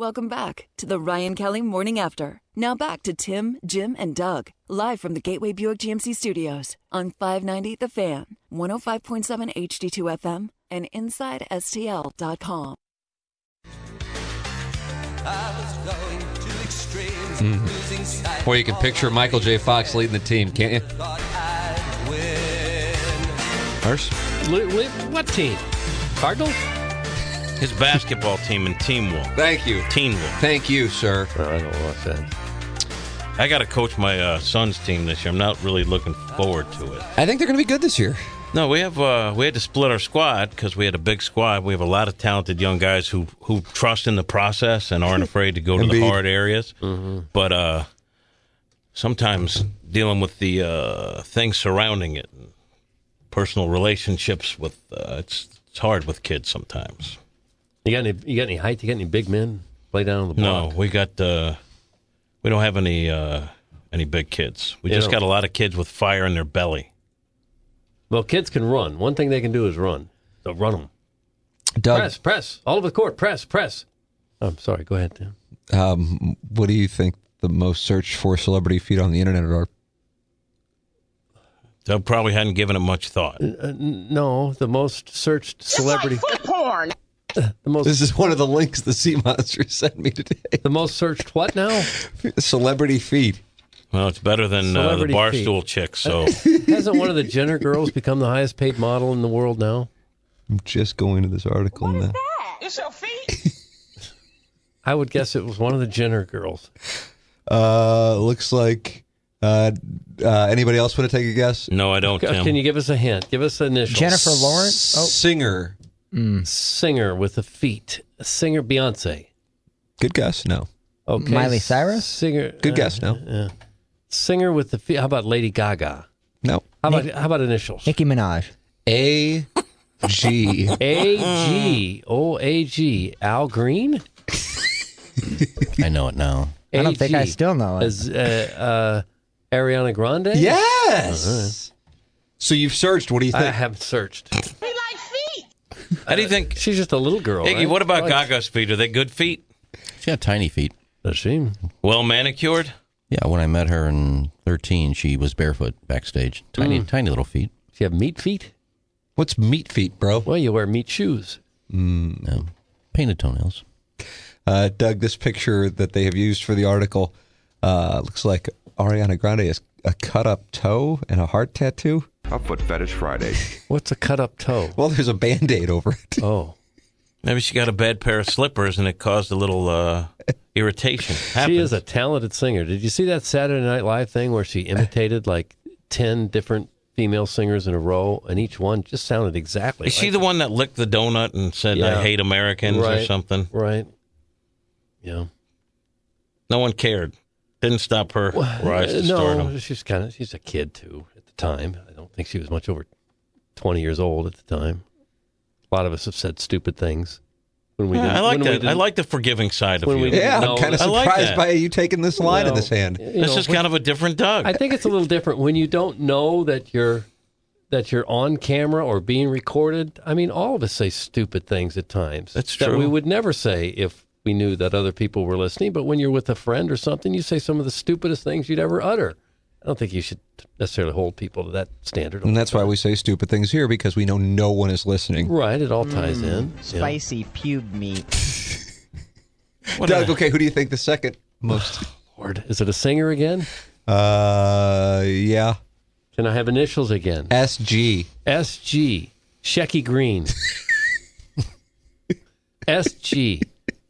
Welcome back to the Ryan Kelly Morning After. Now back to Tim, Jim, and Doug, live from the Gateway Buick GMC Studios on 590 The Fan, 105.7 HD2 FM, and InsideSTL.com. Or you can picture Michael J. Fox leading the team, can't you? First? What team? Cardinals? His basketball team and Team Wolf. Thank you. Teen Wolf. Thank you, sir. I don't know what that. I got to coach my son's team this year. I'm not really looking forward to it. I think they're going to be good this year. No, we had to split our squad because we had a big squad. We have a lot of talented young guys who trust in the process and aren't afraid to go to the hard areas. Mm-hmm. But sometimes dealing with the things surrounding it, personal relationships with it's hard with kids sometimes. You got any height? You got any big men play down on the block? No, we don't have any big kids. We just got a lot of kids with fire in their belly. Well, kids can run. One thing they can do is run. So run them. Doug, Press. All over the court. Press. I'm sorry. Go ahead, Tim. what do you think the most searched for celebrity feet on the internet are? Doug probably hadn't given it much thought. No, the most searched celebrity. It's like foot porn. This is one of the links the Sea Monster sent me today. The most searched what now? Celebrity feet. Well, it's better than the Barstool chick, so. Hasn't one of the Jenner girls become the highest paid model in the world now? I'm just going to this article now. What is that? It's your feet? I would guess it was one of the Jenner girls. Looks like... anybody else want to take a guess? No, I don't, Tim. Can you give us a hint? Give us an initial. Jennifer Lawrence? Oh. Singer. Singer with the feet. Singer Beyonce. Good guess, no. Okay. Miley Cyrus? Singer. Good guess, no. Singer with the feet. How about Lady Gaga? No. How about initials? Nicki Minaj. A-G. A-G. O-A-G. Al Green? I know it now. I don't think I still know it. As, Ariana Grande? Yes. So you've searched. What do you think? I have searched. They like feet. How do you think? She's just a little girl. Iggy, right? what about Gaga's feet? Are they good feet? She got tiny feet. Does she? Well manicured? Yeah, when I met her in 13, she was barefoot backstage. Tiny little feet. She have meat feet? What's meat feet, bro? Well, you wear meat shoes. Painted toenails. Doug, this picture that they have used for the article looks like Ariana Grande has a cut-up toe and a heart tattoo. A Foot Fetish Friday. What's a cut-up toe? Well, there's a Band-Aid over it. Oh. Maybe she got a bad pair of slippers and it caused a little irritation. She is a talented singer. Did you see that Saturday Night Live thing where she imitated like 10 different female singers in a row, and each one just sounded exactly Is like she the one that licked the donut and said, Yeah. I hate Americans or something? Right. Yeah. No one cared. Didn't stop her rise to stardom. No, she's a kid, too, at the time. I don't think she was much over 20 years old at the time. A lot of us have said stupid things. When we I like that. I like the forgiving side of you. I'm kind of surprised by you taking this line in this hand. This is kind of a different Doug. I think it's a little different when you don't know that you're on camera or being recorded. I mean, all of us say stupid things at times. That's that true. we would never say if we knew that other people were listening. But when you're with a friend or something, you say some of the stupidest things you'd ever utter. I don't think you should necessarily hold people to that standard. And that's why we say stupid things here, because we know no one is listening. Right, it all ties in. Spicy pube meat. Doug, okay, who do you think the second most? Lord, is it a singer again? Yeah. Can I have initials again? SG. SG. Shecky Green. SG.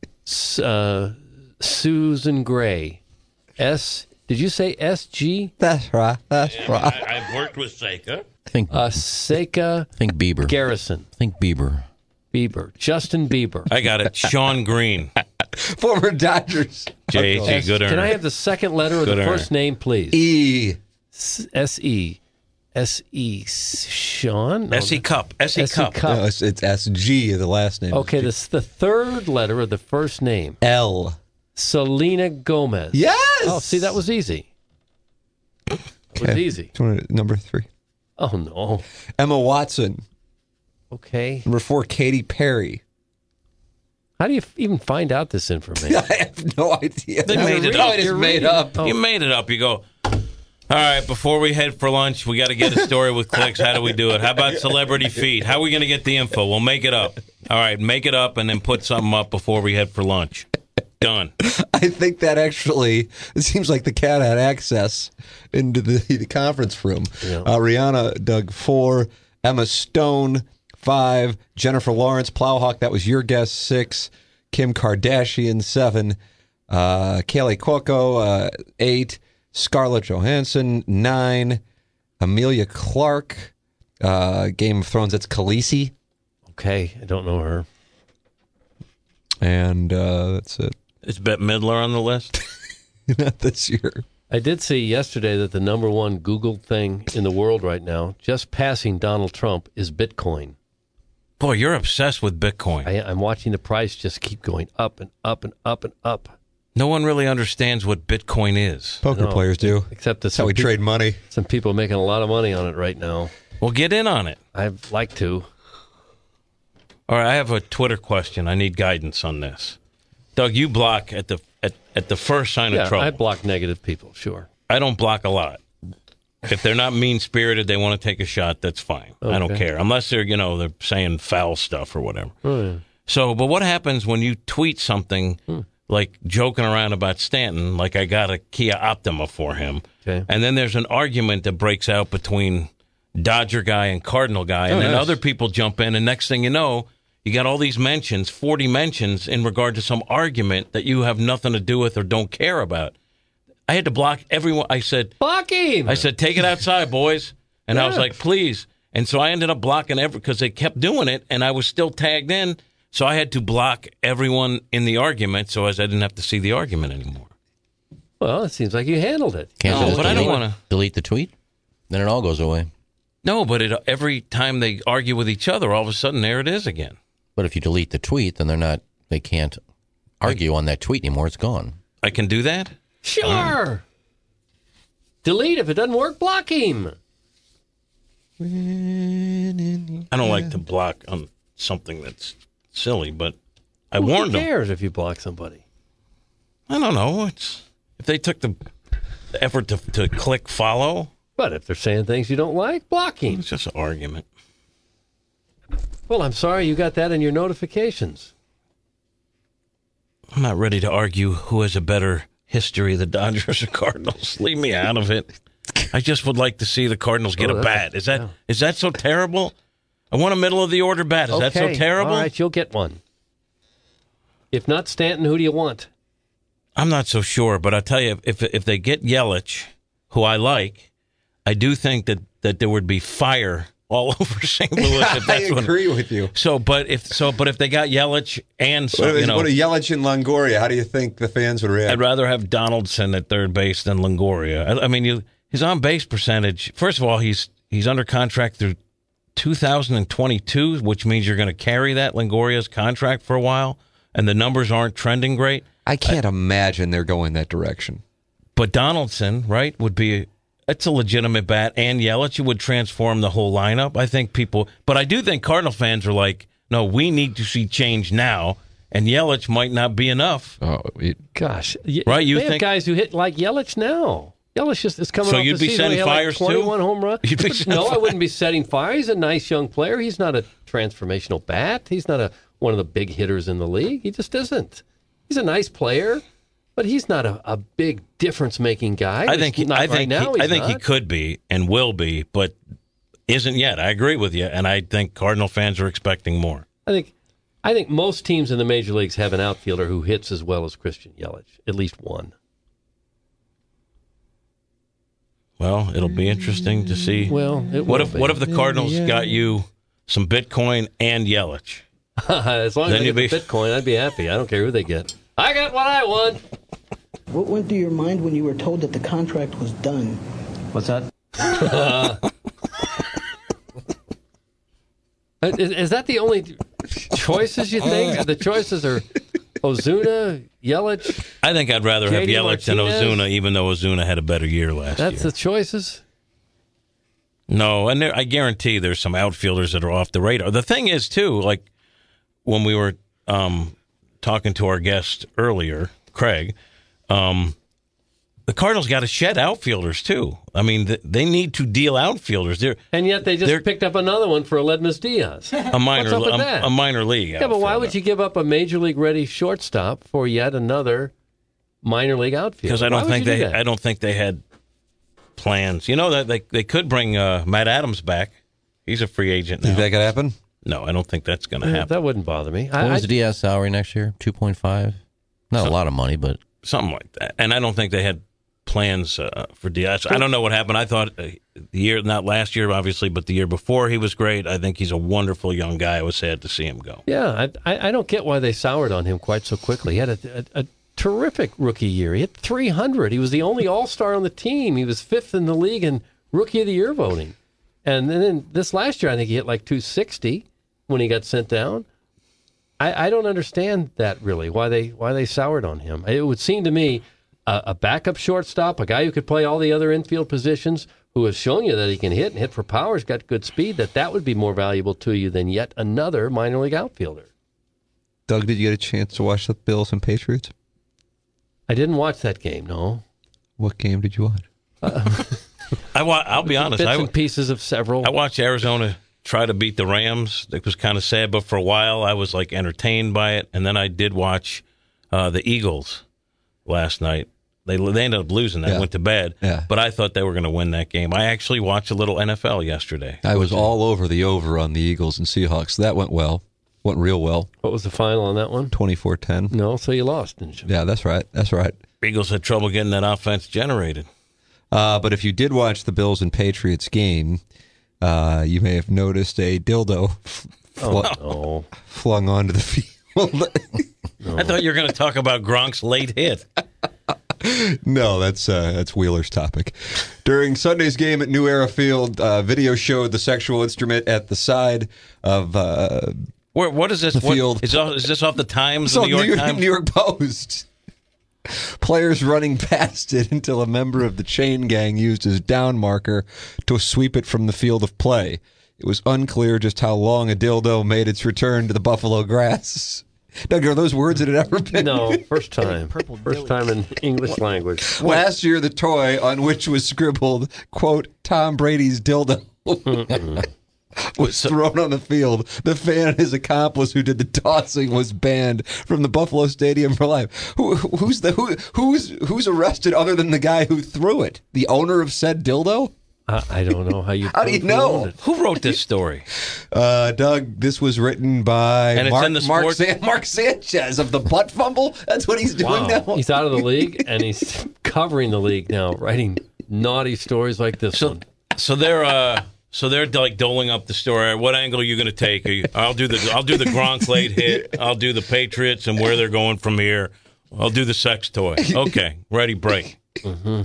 Susan Gray. Did you say SG? That's right. That's right. I've worked with Seika. Seika. Think Bieber. Garrison. Think Bieber. Justin Bieber. I got it. Sean Green. Former Dodgers. J.G. Good Can I have the second letter of the first name, please? E. S-E. S-E. Sean? No, S.E. Cup. S.E. Cup. No, it's SG, the last name. Okay, this is the third letter of the first name. L. Selena Gomez. Yes! Oh, see, that was easy. That was easy. Number 3. Oh, no. Emma Watson. Okay. Number 4, Katy Perry. How do you even find out this information? I have no idea. They made it up. It's made up. You made it up. You go, all right, before we head for lunch, we got to get a story with clicks. How do we do it? How about celebrity feed? How are we going to get the info? We'll make it up. All right, make it up and then put something up before we head for lunch. Done. I think that actually, it seems like the cat had access into the conference room. Yeah. Rihanna, Doug, 4. Emma Stone, 5. Jennifer Lawrence, Plowhawk, that was your guess, 6. Kim Kardashian, 7. Kaylee Cuoco, 8. Scarlett Johansson, 9. Amelia Clark, Game of Thrones, that's Khaleesi. Okay, I don't know her. And that's it. Is Bette Midler on the list? Not this year. I did see yesterday that the number one Google thing in the world right now, just passing Donald Trump, is Bitcoin. Boy, you're obsessed with Bitcoin. I'm watching the price just keep going up and up and up and up. No one really understands what Bitcoin is. Poker players do. Except that That's how we trade money. Some people are making a lot of money on it right now. Well, get in on it. I'd like to. All right, I have a Twitter question. I need guidance on this. Doug, you block at the first sign of trouble. I block negative people, sure. I don't block a lot. If they're not mean-spirited, they want to take a shot, that's fine. Okay. I don't care. Unless they're, they're saying foul stuff or whatever. Oh, yeah. So, but what happens when you tweet something like joking around about Stanton, like I got a Kia Optima for him, okay, and then there's an argument that breaks out between Dodger guy and Cardinal guy, and then other people jump in, and next thing you know, you got all these mentions, 40 mentions in regard to some argument that you have nothing to do with or don't care about. I had to block everyone. I said, block him. I said, take it outside, boys. And I was like, please. And so I ended up blocking because they kept doing it, and I was still tagged in. So I had to block everyone in the argument so as I didn't have to see the argument anymore. Well, it seems like you handled it. Can't but I don't want to delete the tweet. Then it all goes away. No, but every time they argue with each other, all of a sudden there it is again. But if you delete the tweet, then they can't argue on that tweet anymore. It's gone. I can do that? Sure. Delete. If it doesn't work, block him. I don't like to block on something that's silly, but I warned them. Who cares if you block somebody? I don't know. If they took the effort to click follow. But if they're saying things you don't like, block him. It's just an argument. Well, I'm sorry you got that in your notifications. I'm not ready to argue who has a better history, the Dodgers or Cardinals. Leave me out of it. I just would like to see the Cardinals get a bat. Is that so terrible? I want a middle of the order bat. Is that so terrible? All right, you'll get one. If not Stanton, who do you want? I'm not so sure, but I'll tell you, if they get Yelich, who I like, I do think that there would be fire all over St. Louis. If that's I agree with you. But if they got Yelich and what a Yelich and Longoria, how do you think the fans would react? I'd rather have Donaldson at third base than Longoria. I mean, his on base percentage. First of all, he's under contract through 2022, which means you're going to carry that Longoria's contract for a while, and the numbers aren't trending great. I can't imagine they're going that direction. But Donaldson, right, would be. It's a legitimate bat, and Yelich would transform the whole lineup. I think but I do think Cardinal fans are like, no, we need to see change now, and Yelich might not be enough. Oh, gosh, right? You think have guys who hit like Yelich now? Yelich is coming. So off you'd the be season. setting fires like 21 too? home runs. No, I wouldn't be setting fire. He's a nice young player. He's not a transformational bat. He's not one of the big hitters in the league. He just isn't. He's a nice player. But he's not a big difference-making guy. I think he could be and will be, but isn't yet. I agree with you, and I think Cardinal fans are expecting more. I think most teams in the major leagues have an outfielder who hits as well as Christian Yelich, at least one. Well, it'll be interesting to see. Well, what if the Cardinals got you some Bitcoin and Yelich? As long as they get the Bitcoin, I'd be happy. I don't care who they get. I got what I want. What went through your mind when you were told that the contract was done? What's that? Is that the only choices you think? The choices are Ozuna, Yelich. I think I'd rather have Yelich than Martinez. Ozuna, even though Ozuna had a better year last year. That's the choices? No, and I guarantee there's some outfielders that are off the radar. The thing is, too, like when we were talking to our guest earlier, Craig, the Cardinals got to shed outfielders, too. I mean, they need to deal outfielders. And yet they just picked up another one for Aledmus Diaz. A minor league Yeah, but why would you give up a Major League-ready shortstop for yet another minor league outfielder? Because I don't think they had plans. You know, that they could bring Matt Adams back. He's a free agent now. Think that could happen? No, I don't think that's going to happen. That wouldn't bother me. What was Diaz's salary next year? 2.5? Not a lot of money, but... Something like that. And I don't think they had plans for Diaz. I don't know what happened. I thought the year, not last year, obviously, but the year before, he was great. I think he's a wonderful young guy. I was sad to see him go. Yeah, I don't get why they soured on him quite so quickly. He had a terrific rookie year. He hit 300. He was the only All-Star on the team. He was 5th in the league in Rookie of the Year voting. And then this last year, I think he hit like 260 when he got sent down. I don't understand that really, why they soured on him. It would seem to me a backup shortstop, a guy who could play all the other infield positions, who has shown you that he can hit and hit for power, has got good speed, that would be more valuable to you than yet another minor league outfielder. Doug, did you get a chance to watch the Bills and Patriots? I didn't watch that game, no. What game did you watch? I'll be honest. Bits and pieces of several. I watched Arizona try to beat the Rams. It was kind of sad, but for a while I was like entertained by it. And then I did watch the Eagles last night. They ended up losing. I went to bed, but I thought they were going to win that game. I actually watched a little NFL yesterday. I was all over the over on the Eagles and Seahawks. That went well. Went real well. What was the final on that one? 24-10. No, so you lost, didn't you? Yeah, that's right. Eagles had trouble getting that offense generated. But if you did watch the Bills and Patriots game, you may have noticed a dildo flung onto the field. I thought you were going to talk about Gronk's late hit. No, that's Wheeler's topic. During Sunday's game at New Era Field, video showed the sexual instrument at the side of what is this? The field. Is this off the Times? So the New York Times? New York Post. Players running past it until a member of the chain gang used his down marker to sweep it from the field of play. It was unclear just how long a dildo made its return to the buffalo grass. Doug, are those words that had ever been? No, first time. First time in English language. Last year, the toy on which was scribbled, quote, Tom Brady's dildo, was thrown on the field. The fan and his accomplice who did the tossing was banned from the Buffalo Stadium for life. Who's arrested other than the guy who threw it? The owner of said dildo? I don't know how you. How do you know? Who wrote this story? Doug, this was written by Mark Sanchez of the Butt Fumble. That's what he's doing now. He's out of the league, and he's covering the league now, writing naughty stories like this one. So they're like doling up the story. What angle are you going to take? I'll do the Gronk late hit. I'll do the Patriots and where they're going from here. I'll do the sex toy. Okay, ready, break. Mm-hmm.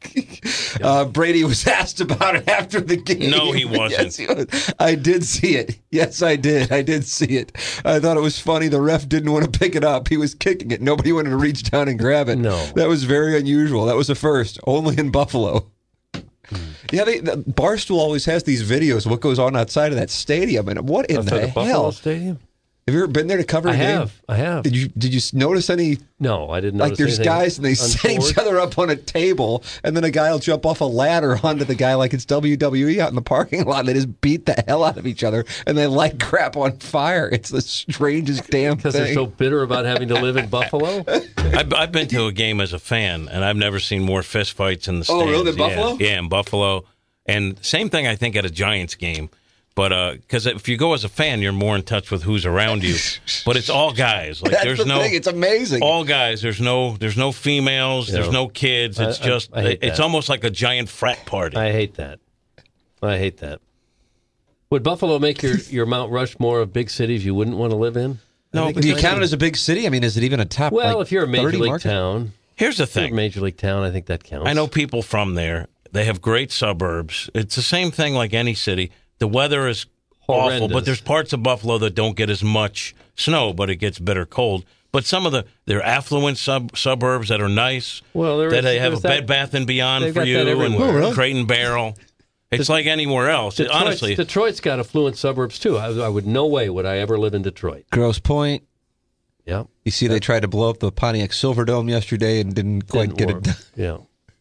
Brady was asked about it after the game. No, he wasn't. Yes, he was. I did see it. Yes, I did. I did see it. I thought it was funny. The ref didn't want to pick it up. He was kicking it. Nobody wanted to reach down and grab it. No. That was very unusual. That was a first. Only in Buffalo. Yeah, Barstool always has these videos of what goes on outside of that stadium. And what in the hell? Buffalo Stadium? Have you ever been there to cover a game? I have. Did you notice any? No, I didn't Like notice there's anything guys and they set each other up on a table, and then a guy will jump off a ladder onto the guy like it's WWE out in the parking lot. And they just beat the hell out of each other, and they light crap on fire. It's the strangest damn thing. Because they're so bitter about having to live in Buffalo? I've been to a game as a fan, and I've never seen more fistfights in the stands. Oh, really? In Buffalo? Yeah, in Buffalo. And same thing, I think, at a Giants game. But because if you go as a fan, you're more in touch with who's around you. But it's all guys. Like That's the thing. It's amazing. All guys. There's no females. There's no kids. It's it's almost like a giant frat party. I hate that. Would Buffalo make your Mount Rushmore of big cities you wouldn't want to live in? No, do you count it as a big city? I mean, is it even a top? Well, if you're a major league market? Town, here's the thing. Major league town, I think that counts. I know people from there. They have great suburbs. It's the same thing like any city. The weather is awful, but there's parts of Buffalo that don't get as much snow, but it gets bitter cold. But some of they're affluent suburbs that are nice. Well, they have a Bed Bath and Beyond for you, and Crate and Barrel. It's like anywhere else. Honestly, Detroit's got affluent suburbs too. I would no way would I ever live in Detroit. Grosse Pointe. Yep. You see, they tried to blow up the Pontiac Silverdome yesterday and didn't quite get it done. Yeah.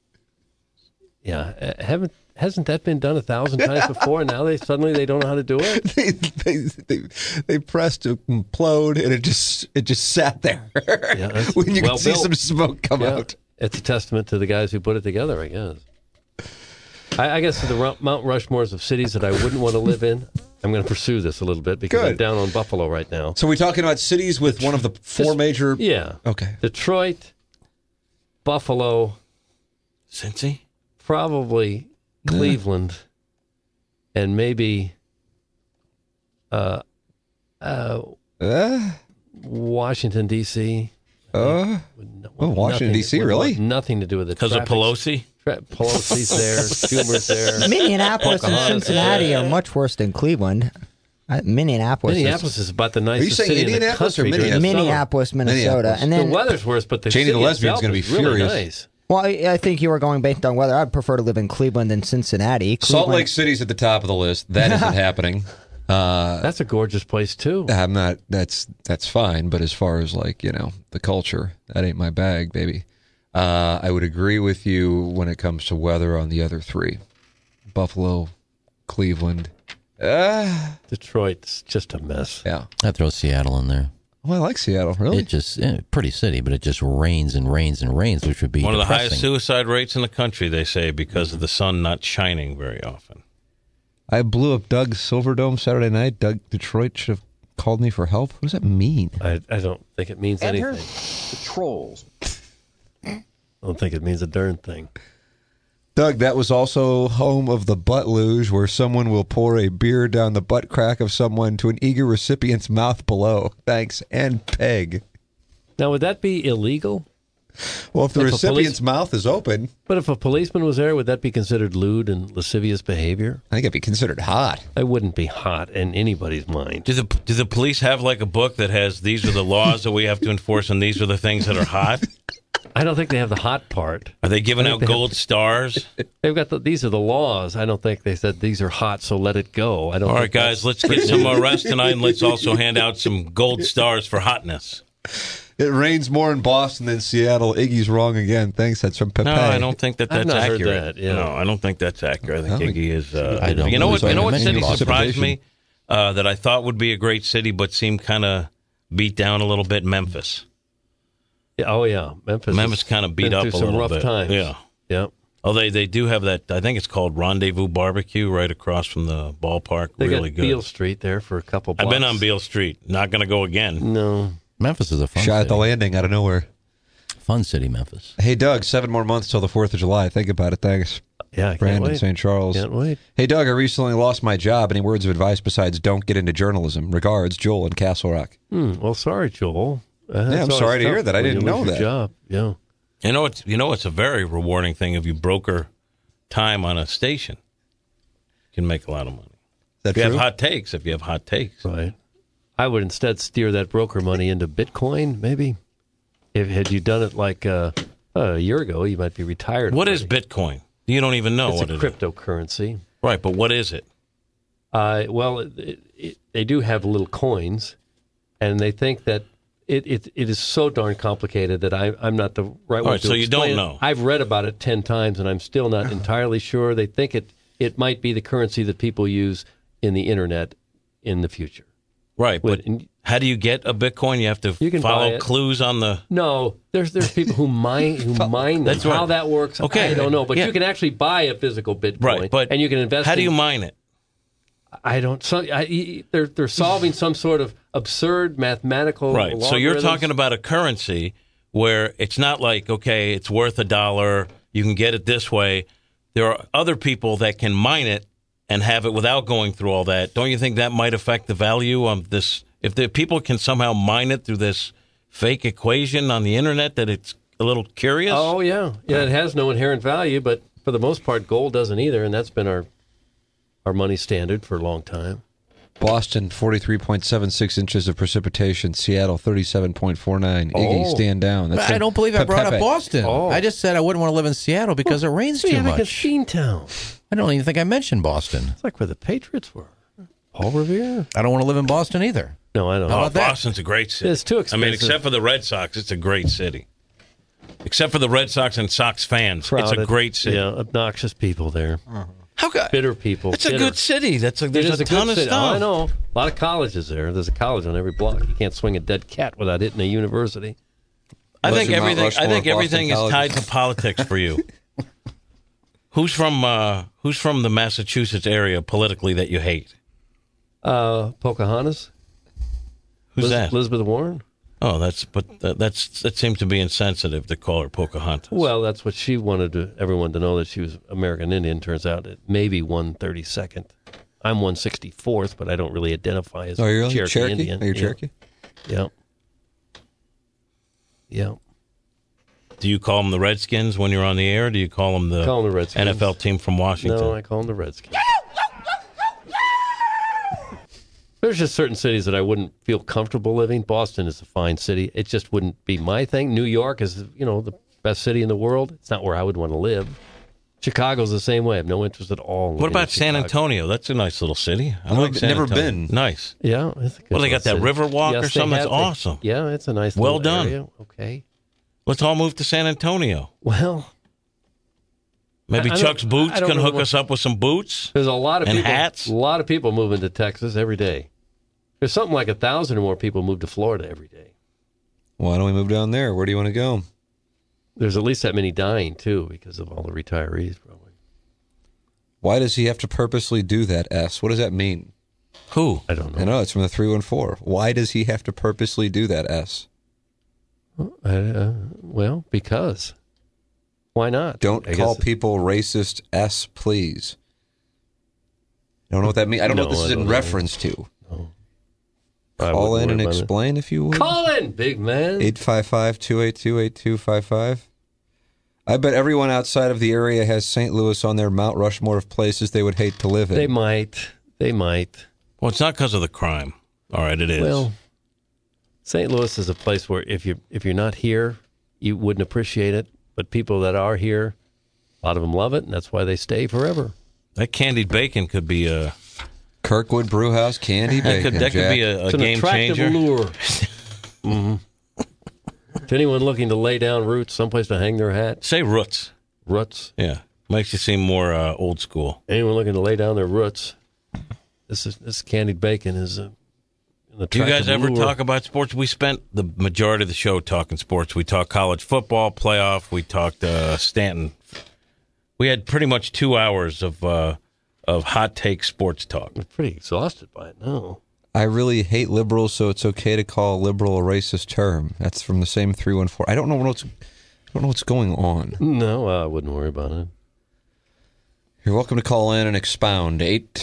Yeah. Hasn't that been done 1,000 times before? And now they don't know how to do it. They pressed to implode, and it just sat there. Yeah, when you can see some smoke come out. It's a testament to the guys who put it together, I guess. I guess the Mount Rushmores of cities that I wouldn't want to live in. I'm going to pursue this a little bit because I'm down on Buffalo right now. So we're talking about cities with one of the four major. Yeah. Okay. Detroit, Buffalo, Cincy, probably Cleveland, and maybe Washington, D.C. Washington, D.C., really? Nothing to do with it. Because of Pelosi? Pelosi's there, Schumer's there. Minneapolis and Cincinnati are much worse than Cleveland. Minneapolis is about the nicest Are you saying city Indianapolis in the country. or Minneapolis, Minnesota. And then the weather's worse, but the Janie the city lesbian's itself going to be is really furious. nice. Well, I think you were going based on weather. I'd prefer to live in Cleveland than Cincinnati. Salt Lake City's at the top of the list. That isn't happening. That's a gorgeous place too. I'm not. That's fine. But as far as the culture, that ain't my bag, baby. I would agree with you when it comes to weather on the other three: Buffalo, Cleveland, Detroit's just a mess. Yeah, I'd throw Seattle in there. Oh, I like Seattle. Really? It just pretty city, but it just rains and rains and rains, which would be one of the depressing. highest suicide rates in the country. They say because of the sun not shining very often. I blew up Doug's Silverdome Saturday night. Detroit should have called me for help. What does that mean? I don't think it means anything. The trolls. I don't think it means a darn thing. Doug, that was also home of the butt luge, where someone will pour a beer down the butt crack of someone to an eager recipient's mouth below. Thanks. And peg. Now, would that be illegal? Well, if the recipient's mouth is open. But if a policeman was there, would that be considered lewd and lascivious behavior? I think it'd be considered hot. I wouldn't be hot in anybody's mind. Do the police have like a book that has these are the laws that we have to enforce and these are the things that are hot? I don't think they have the hot part. Are they giving out gold stars? They've got these are the laws. I don't think they said these are hot, so let it go. I don't. All right, guys, let's get some arrests tonight, and let's also hand out some gold stars for hotness. It rains more in Boston than Seattle. Iggy's wrong again. Thanks. That's from Pepe. No, I don't think that's I've not accurate. Heard that, yeah. No, I don't think that's accurate. I think Iggy is. I don't. You know what city Precipitation. surprised me that I thought would be a great city, but seemed kind of beat down a little bit? Memphis. Oh yeah, Memphis kind of beat up a some little rough bit. times. Yeah. Oh, they do have that. I think it's called Rendezvous Barbecue right across from the ballpark. They really got good. Beale Street there for a couple blocks. I've been on Beale Street. Not going to go again. No. Memphis is a fun Shot city. at the landing out of nowhere. Fun city, Memphis. Hey, Doug, 7 more months till the 4th of July. Think about it. Thanks. Yeah, I can't Brandon, wait. St. Charles. Can't wait. Hey, Doug, I recently lost my job. Any words of advice besides don't get into journalism? Regards, Joel in Castle Rock. Well, sorry, Joel. I'm sorry to hear that. I didn't know that. Job. Yeah. You know, it's a very rewarding thing if you broker time on a station. You can make a lot of money. Is that If you true? have hot takes. Right. I would instead steer that broker money into Bitcoin, maybe. Had you done it like a year ago, you might be retired. What already. is Bitcoin? You don't even know It's what a it is. cryptocurrency. Right, but what is it? Well, they do have little coins, and they think that it is so darn complicated that I'm not the right one right, to so you explain don't it. know. I've read about it 10 times, and I'm still not entirely sure. They think it might be the currency that people use in the internet in the future. Right, but And- how do you get a Bitcoin? You have to You can buy follow it. clues on the... No, there's people who mine them. That's right. How that works, Okay. I don't know. But Yeah. you can actually buy a physical Bitcoin, Right, but and you can invest. How do in- you mine it? I don't. They're solving some sort of absurd mathematical. Right. So you're logarithms. talking about a currency where it's not like, okay, it's worth $1. You can get it this way. There are other people that can mine it and have it without going through all that. Don't you think that might affect the value of this? If the people can somehow mine it through this fake equation on the internet, that it's a little curious. Oh yeah. It has no inherent value, but for the most part, gold doesn't either, and that's been our money standard for a long time. Boston, 43.76 inches of precipitation. Seattle, 37.49. Iggy, Oh. stand down. That's I don't believe I brought up Pepe. Boston. Oh. I just said I wouldn't want to live in Seattle because it rains too Yeah, like a much. sheen town. I don't even think I mentioned Boston. It's like where the Patriots were. Paul Revere. I don't want to live in Boston either. No, I don't Oh, know. Boston's a great city. It's too I expensive. mean, except for the Red Sox, it's a great city. Except for the Red Sox and Sox fans, it's a great city. Yeah, obnoxious people there. How good? Bitter people. It's a good city. There's a ton of city. stuff. Oh, I know. A lot of colleges there. There's a college on every block. You can't swing a dead cat without hitting a university. I think Unless you're Mount everything. I think Rushmore, everything is Boston tied colleges. to politics for you. Who's from the Massachusetts area politically that you hate? Pocahontas. Who's that? Elizabeth Warren. Oh, that seems to be insensitive to call her Pocahontas. Well, that's what she wanted everyone to know, that she was American Indian. Turns out it may be 132nd. I'm 164th, but I don't really identify as Oh, you're really Cherokee Indian. Are you Yeah. Cherokee? Yeah. Yeah. Do you call them the Redskins when you're on the air? Or do you call them the Redskins. NFL team from Washington? No, I call them the Redskins. There's just certain cities that I wouldn't feel comfortable living. Boston is a fine city. It just wouldn't be my thing. New York is, the best city in the world. It's not where I would want to live. Chicago's the same way. I have no interest at all in What living about in San Chicago. Antonio? That's a nice little city. I like San never Antonio. been. Nice. Yeah. It's a good Well, they got little that city. Riverwalk or Yes, they something? That's have. awesome. Yeah, it's a nice Well little done. area. Okay. Let's all move to San Antonio. Well, Maybe I don't- Chuck's Boots I don't can know hook what- us up with some boots. there's a lot of And people. hats? A lot of people moving to Texas every day. There's something like 1,000 or more people move to Florida every day. Why don't we move down there? Where do you want to go? There's at least that many dying too because of all the retirees, probably. Why does he have to purposely do that, S? What does that mean? Who? I don't know. I know, it's from the 314. Why does he have to purposely do that, S? Well, because. Why not? Don't I call guess- people racist, S, please. I don't know what that means. I don't know what this No, is I in don't know. reference to. I Call wouldn't in and worry about it. explain if you would. Call in, big man. 855-282-8255. I bet everyone outside of the area has St. Louis on their Mount Rushmore of places they would hate to live in. They might. Well, it's not because of the crime. All right, it is. Well, St. Louis is a place where if you're not here, you wouldn't appreciate it. But people that are here, a lot of them love it, and that's why they stay forever. That candied bacon could be a Kirkwood Brewhouse candy bacon. that could be Jack. a It's an game attractive changer. allure. To anyone looking to lay down roots, someplace to hang their hat, Say roots. roots. Yeah, makes you seem more old school. Anyone looking to lay down their roots, this candied bacon is an attractive Do you guys ever allure. talk about sports? We spent the majority of the show talking sports. We talked college football playoff. We talked Stanton. We had pretty much 2 hours of hot take sports talk. I'm pretty exhausted by it now. I really hate liberals, so it's okay to call liberal a racist term. That's from the same 314. I don't know what's going on. No, I wouldn't worry about it. You're welcome to call in and expound.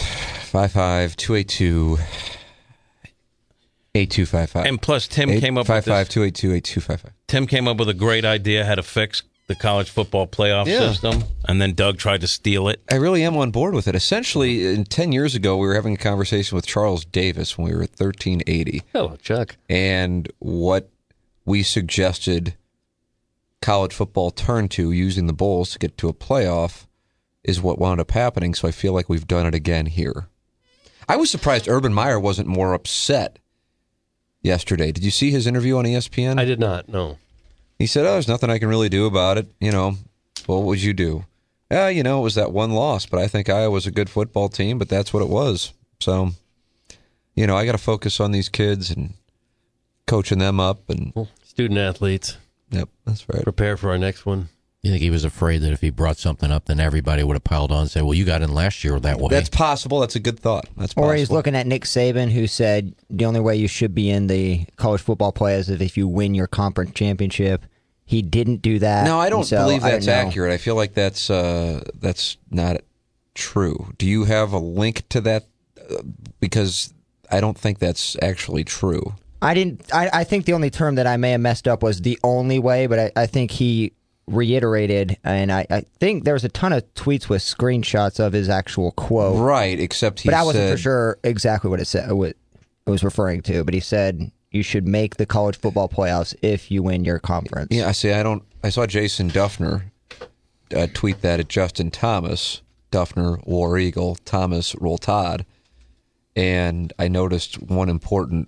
855-282-8255. And plus, Tim came up with this, 855-282-8255. Tim came up with a great idea how to fix the college football playoff Yeah. system, and then Doug tried to steal it. I really am on board with it. Essentially, 10 years ago, we were having a conversation with Charles Davis when we were at 1380. Hello, Chuck. And what we suggested college football turn to using the bowls to get to a playoff is what wound up happening. So I feel like we've done it again here. I was surprised Urban Meyer wasn't more upset yesterday. Did you see his interview on ESPN? I did not. No. He said, there's nothing I can really do about it. Well, what would you do? It was that one loss, but I think Iowa's a good football team, but that's what it was. So, I got to focus on these kids and coaching them up. And Student athletes, yep, that's right. prepare for our next one. You think he was afraid that if he brought something up, then everybody would have piled on and said, well, you got in last year that way. That's possible. That's a good thought. That's possible. Or he's looking at Nick Saban, who said the only way you should be in the college football playoffs is if you win your conference championship. He didn't do that. No, I don't so believe I that's don't know. accurate. I feel like that's not true. Do you have a link to that? Because I don't think that's actually true. I think the only term that I may have messed up was the only way, but I think he reiterated, and I think there was a ton of tweets with screenshots of his actual quote. Right, except he But I wasn't said, for sure exactly what it said, what it was referring to. But he said you should make the college football playoffs if you win your conference. Yeah, I saw Jason Duffner tweet that at Justin Thomas. Duffner, War Eagle, Thomas, Roll Tide. And I noticed one important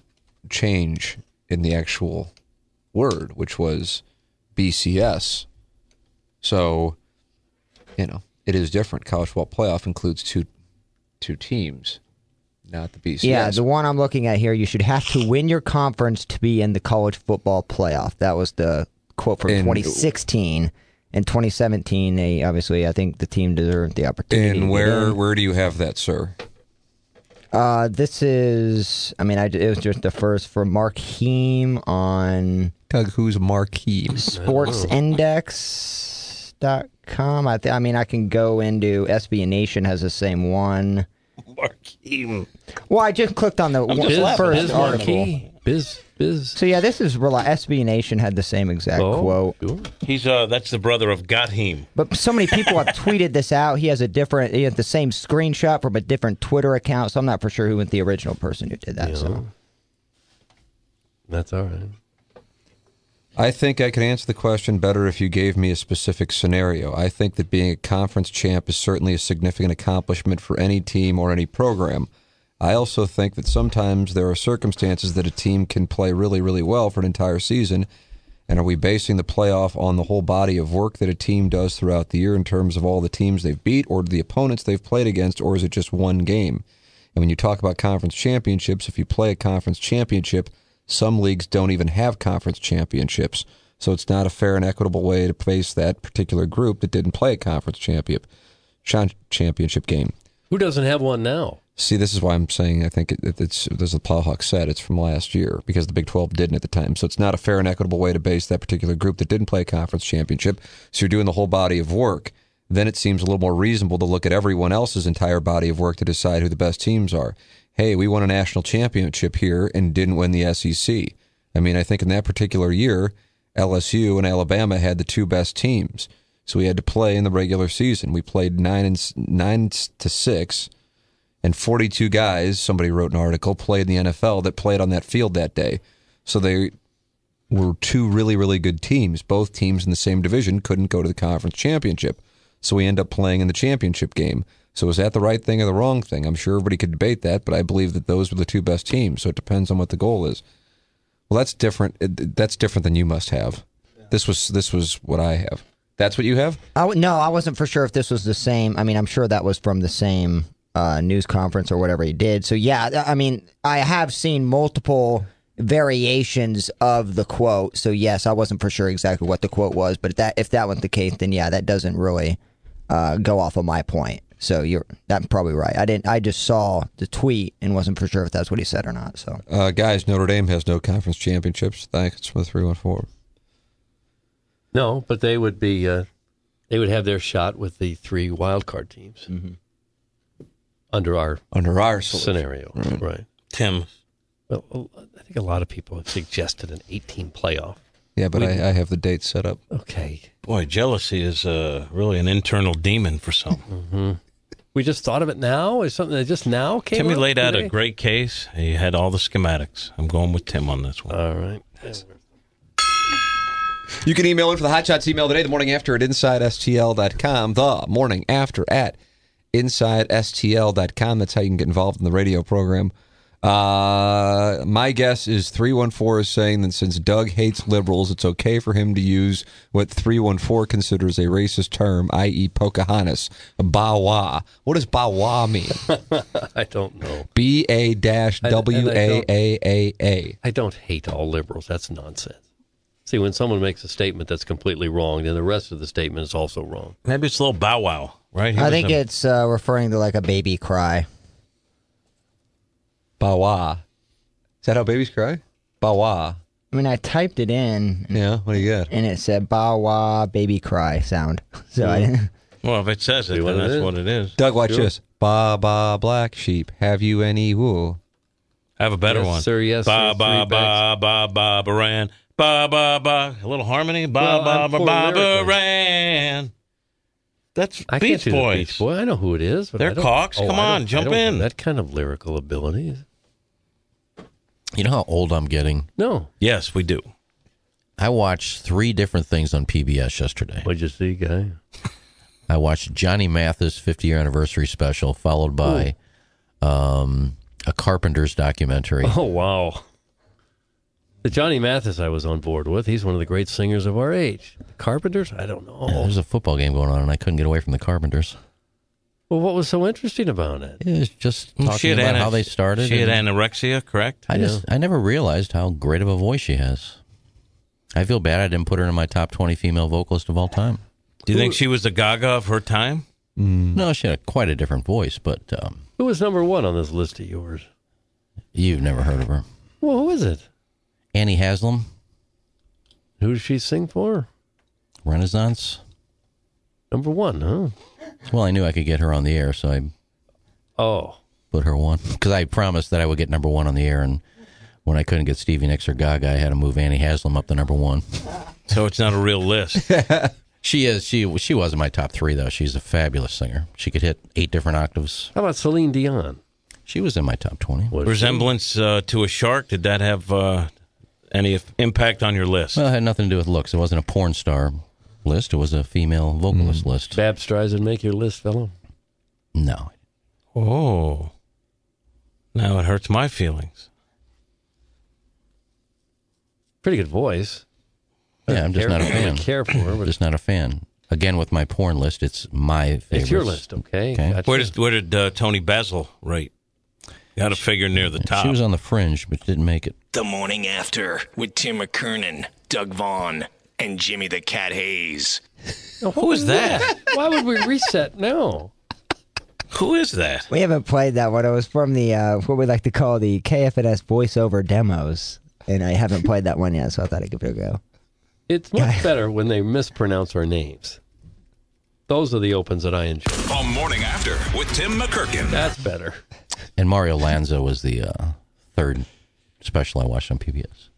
change in the actual word, which was BCS. So, it is different. College football playoff includes two teams, not the BCS. Yeah, the one I'm looking at here, you should have to win your conference to be in the college football playoff. That was the quote from 2016. In 2017, I think the team deserved the opportunity. And where do you have that, sir? This is, it was just the first for Markeem on Doug, who's Markeem? SportsIndex.com. I can go into SB Nation has the same one. Markeem. Well, I just clicked on the first article. Biz. So yeah, this is real. SB Nation had the same exact quote. Sure. He's that's the brother of Gatheem. But so many people have tweeted this out. He has the same screenshot from a different Twitter account. So I'm not for sure who was the original person who did that. So that's all right. I think I could answer the question better if you gave me a specific scenario. I think that being a conference champ is certainly a significant accomplishment for any team or any program. I also think that sometimes there are circumstances that a team can play really, really well for an entire season. And are we basing the playoff on the whole body of work that a team does throughout the year in terms of all the teams they've beat or the opponents they've played against, or is it just one game? And when you talk about conference championships, if you play a conference championship, some leagues don't even have conference championships. So it's not a fair and equitable way to face that particular group that didn't play a conference championship game. Who doesn't have one now? See, this is why I'm saying I think it's, as the Plowhawk said, it's from last year because the Big 12 didn't at the time. So it's not a fair and equitable way to base that particular group that didn't play a conference championship. So you're doing the whole body of work. Then it seems a little more reasonable to look at everyone else's entire body of work to decide who the best teams are. Hey, we won a national championship here and didn't win the SEC. I think in that particular year, LSU and Alabama had the two best teams. So we had to play in the regular season. We played 9-6. And 42 guys, somebody wrote an article, played in the NFL that played on that field that day. So they were two really, really good teams. Both teams in the same division couldn't go to the conference championship. So we end up playing in the championship game. So is that the right thing or the wrong thing? I'm sure everybody could debate that, but I believe that those were the two best teams. So it depends on what the goal is. Well, that's different. That's different than you must have. This was what I have. That's what you have? No, I wasn't for sure if this was the same. I'm sure that was from the same news conference or whatever he did. So yeah, I have seen multiple variations of the quote. So yes, I wasn't for sure exactly what the quote was, but if that was the case, then yeah, that doesn't really go off of my point. So that's probably right. I just saw the tweet and wasn't for sure if that's what he said or not. So guys, Notre Dame has no conference championships. Thanks for the 314. No, but they would be. They would have their shot with the 3 wild card teams. Mm-hmm. Under our scenario, right? Tim. Well, I think a lot of people have suggested an 18 playoff. Yeah, but I have the date set up. Okay. Boy, jealousy is really an internal demon for some. Mm-hmm. We just thought of it now? Is something that just now came Timmy up laid out today? a great case. He had all the schematics. I'm going with Tim on this one. All right. Yes. You can email in for the Hot Shots email today, the morning after at InsideSTL.com. The morning after at InsideSTL.com. That's how you can get involved in the radio program. My guess is 314 is saying that since Doug hates liberals, it's okay for him to use what 314 considers a racist term, i.e. Pocahontas. Bawa. What does Bawa mean? I don't know. B-A-W-A-A-A-A. I don't hate all liberals. That's nonsense. See, when someone makes a statement that's completely wrong, then the rest of the statement is also wrong. Maybe it's a little bow wow, right? I think it's referring to like a baby cry. Bawa. Is that how babies cry? Bawa. I typed it in. Yeah, what do you get? And it said bawa baby cry sound. So I didn't. Well, if it says it, then that's what it is. Doug, watch this. Ba ba black sheep. Have you any wool? I have a better Yes, one. sir, yes, ba sir, ba three ba ba ba baran. Ba ba ba. A little harmony. Ba Well, ba I'm ba poor ba lyrically. baran. That's I Beach can't do the Boys. Beach Boy. I know who it is. But They're I don't- Cox. Come I on, don't- jump I don't have in. that kind of lyrical ability. You know how old I'm getting? No. Yes, we do. I watched 3 different things on PBS yesterday. What'd you see, guy? I watched Johnny Mathis 50-year anniversary special, followed by a Carpenter's documentary. Oh, wow. The Johnny Mathis I was on board with. He's one of the great singers of our age. The Carpenters? I don't know. Yeah, there's a football game going on, and I couldn't get away from the Carpenters. Well, what was so interesting about it? It was just talking about how they started. She had anorexia, correct? I never realized how great of a voice she has. I feel bad I didn't put her in my top 20 female vocalist of all time. Do you think she was the Gaga of her time? No, she had quite a different voice, but Who was number one on this list of yours? you've never heard of her. Well, who is it? Annie Haslam, Who does she sing for? Renaissance. Number one, huh? Well, I knew I could get her on the air, so I put her one. Because I promised that I would get number one on the air, and when I couldn't get Stevie Nicks or Gaga, I had to move Annie Haslam up to number one. So it's not a real list. She is. She was in my top three, though. She's a fabulous singer. She could hit 8 different octaves. How about Celine Dion? She was in my top 20. Resemblance to a shark, did that have any impact on your list? Well, it had nothing to do with looks. It wasn't a porn star list. It was a female vocalist list. Bab Streisand make your list, fellow? No. Oh. Now it hurts my feelings. Pretty good voice. Yeah, I'm just not a fan. I care for her, I'm but just not a fan. Again, with my porn list, it's my favorite. it's your list, okay? Gotcha. Where did Tony Basil rate? Got to figure near the top. She was on the fringe, but didn't make it. The Morning After with Tim McKernan, Doug Vaughn, and Jimmy the Cat Hayes. Now, Who is that? Why would we reset now? Who is that? We haven't played that one. It was from the what we like to call the KFNS voiceover demos, and I haven't played that one yet, so I thought I'd give it a go. It's much better when they mispronounce our names. Those are the opens that I enjoy. The Morning After with Tim McKernan. That's better. And Mario Lanza was the third special I watched on PBS.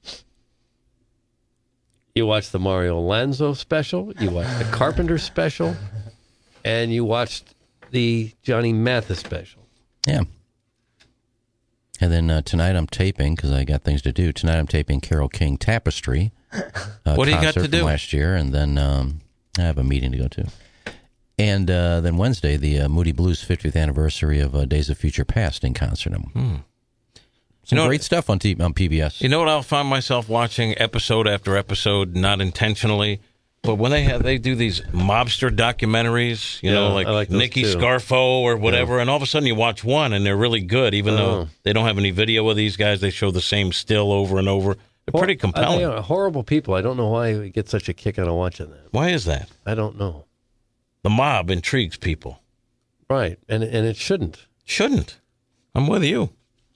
You watched the Mario Lanza special, you watched the Carpenter special, and you watched the Johnny Mathis special. Yeah. And then tonight I'm taping, because I got things to do. Tonight I'm taping Carole King Tapestry. What do you got to from do? last year, and then I have a meeting to go to. And then Wednesday, the Moody Blues 50th anniversary of Days of Future Past in concert. Some great stuff on PBS. You know what? I'll find myself watching episode after episode, not intentionally, but when they do these mobster documentaries, you know, like Nicky Scarfo or whatever, and all of a sudden you watch one and they're really good, even though they don't have any video of these guys. They show the same still over and over. They're pretty compelling. They are horrible people. I don't know why we get such a kick out of watching them. Why is that? I don't know. The mob intrigues people. Right, and it shouldn't. Shouldn't. I'm with you.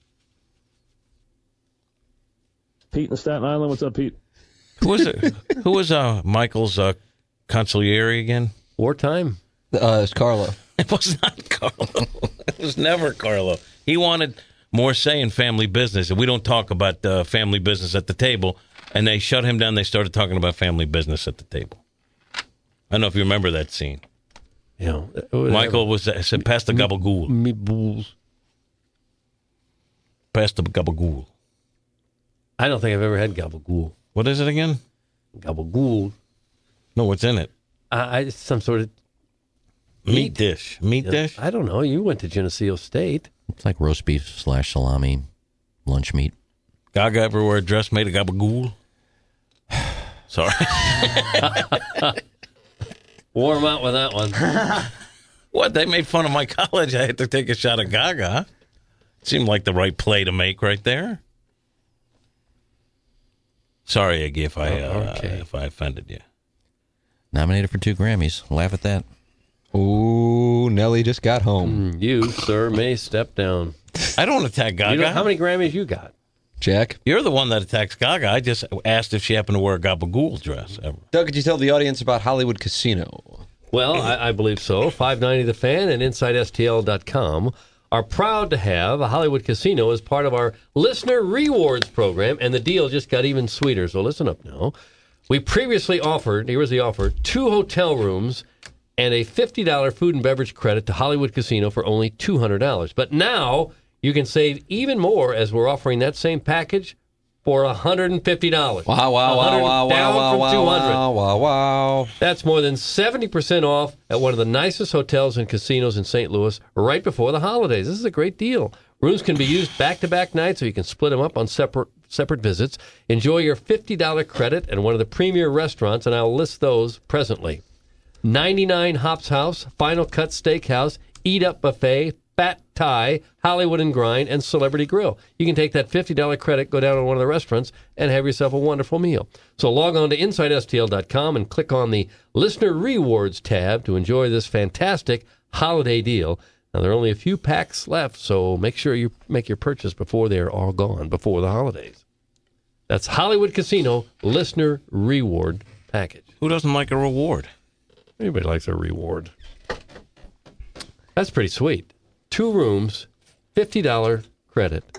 Pete in Staten Island. What's up, Pete? Who was it? Who was Michael's consigliere again? Wartime? It's Carlo. It was not Carlo. It was never Carlo. He wanted more say in family business, and we don't talk about family business at the table. And they shut him down. They started talking about family business at the table. I don't know if you remember that scene. Yeah, Michael said, "Pass the gabagool." Meatballs. Pass the gabagool. I don't think I've ever had gabagool. What is it again? Gabagool. No, what's in it? It's some sort of meat dish. Meat dish? I don't know. You went to Geneseo State. It's like roast beef / salami, lunch meat. Gaga ever wear a dress made of gabagool? Sorry. Warm out with that one. What? They made fun of my college. I had to take a shot of Gaga. Seemed like the right play to make right there. Sorry, Iggy, if I offended you. Nominated for 2 Grammys. Laugh at that. Ooh, Nelly just got home. You, sir, may step down. I don't attack Gaga. How many Grammys you got? Jack? You're the one that attacks Gaga. I just asked if she happened to wear a gabagool dress ever. Doug, could you tell the audience about Hollywood Casino? Well, I believe so. 590 The Fan and InsideSTL.com are proud to have a Hollywood Casino as part of our Listener Rewards program, and the deal just got even sweeter, so listen up now. We previously offered, here was the offer, 2 hotel rooms and a $50 food and beverage credit to Hollywood Casino for only $200. But now you can save even more as we're offering that same package for $150. Wow. Down from $200. Wow. That's more than 70% off at one of the nicest hotels and casinos in St. Louis right before the holidays. This is a great deal. Rooms can be used back-to-back nights, or you can split them up on separate visits. Enjoy your $50 credit at one of the premier restaurants, and I'll list those presently. 99 Hops House, Final Cut Steakhouse, Eat Up Buffet, Fat Thai, Hollywood and Grind, and Celebrity Grill. You can take that $50 credit, go down to one of the restaurants, and have yourself a wonderful meal. So log on to InsideSTL.com and click on the Listener Rewards tab to enjoy this fantastic holiday deal. Now, there are only a few packs left, so make sure you make your purchase before they're all gone, before the holidays. That's Hollywood Casino Listener Reward Package. Who doesn't like a reward? Anybody likes a reward. That's pretty sweet. 2 rooms, $50 credit,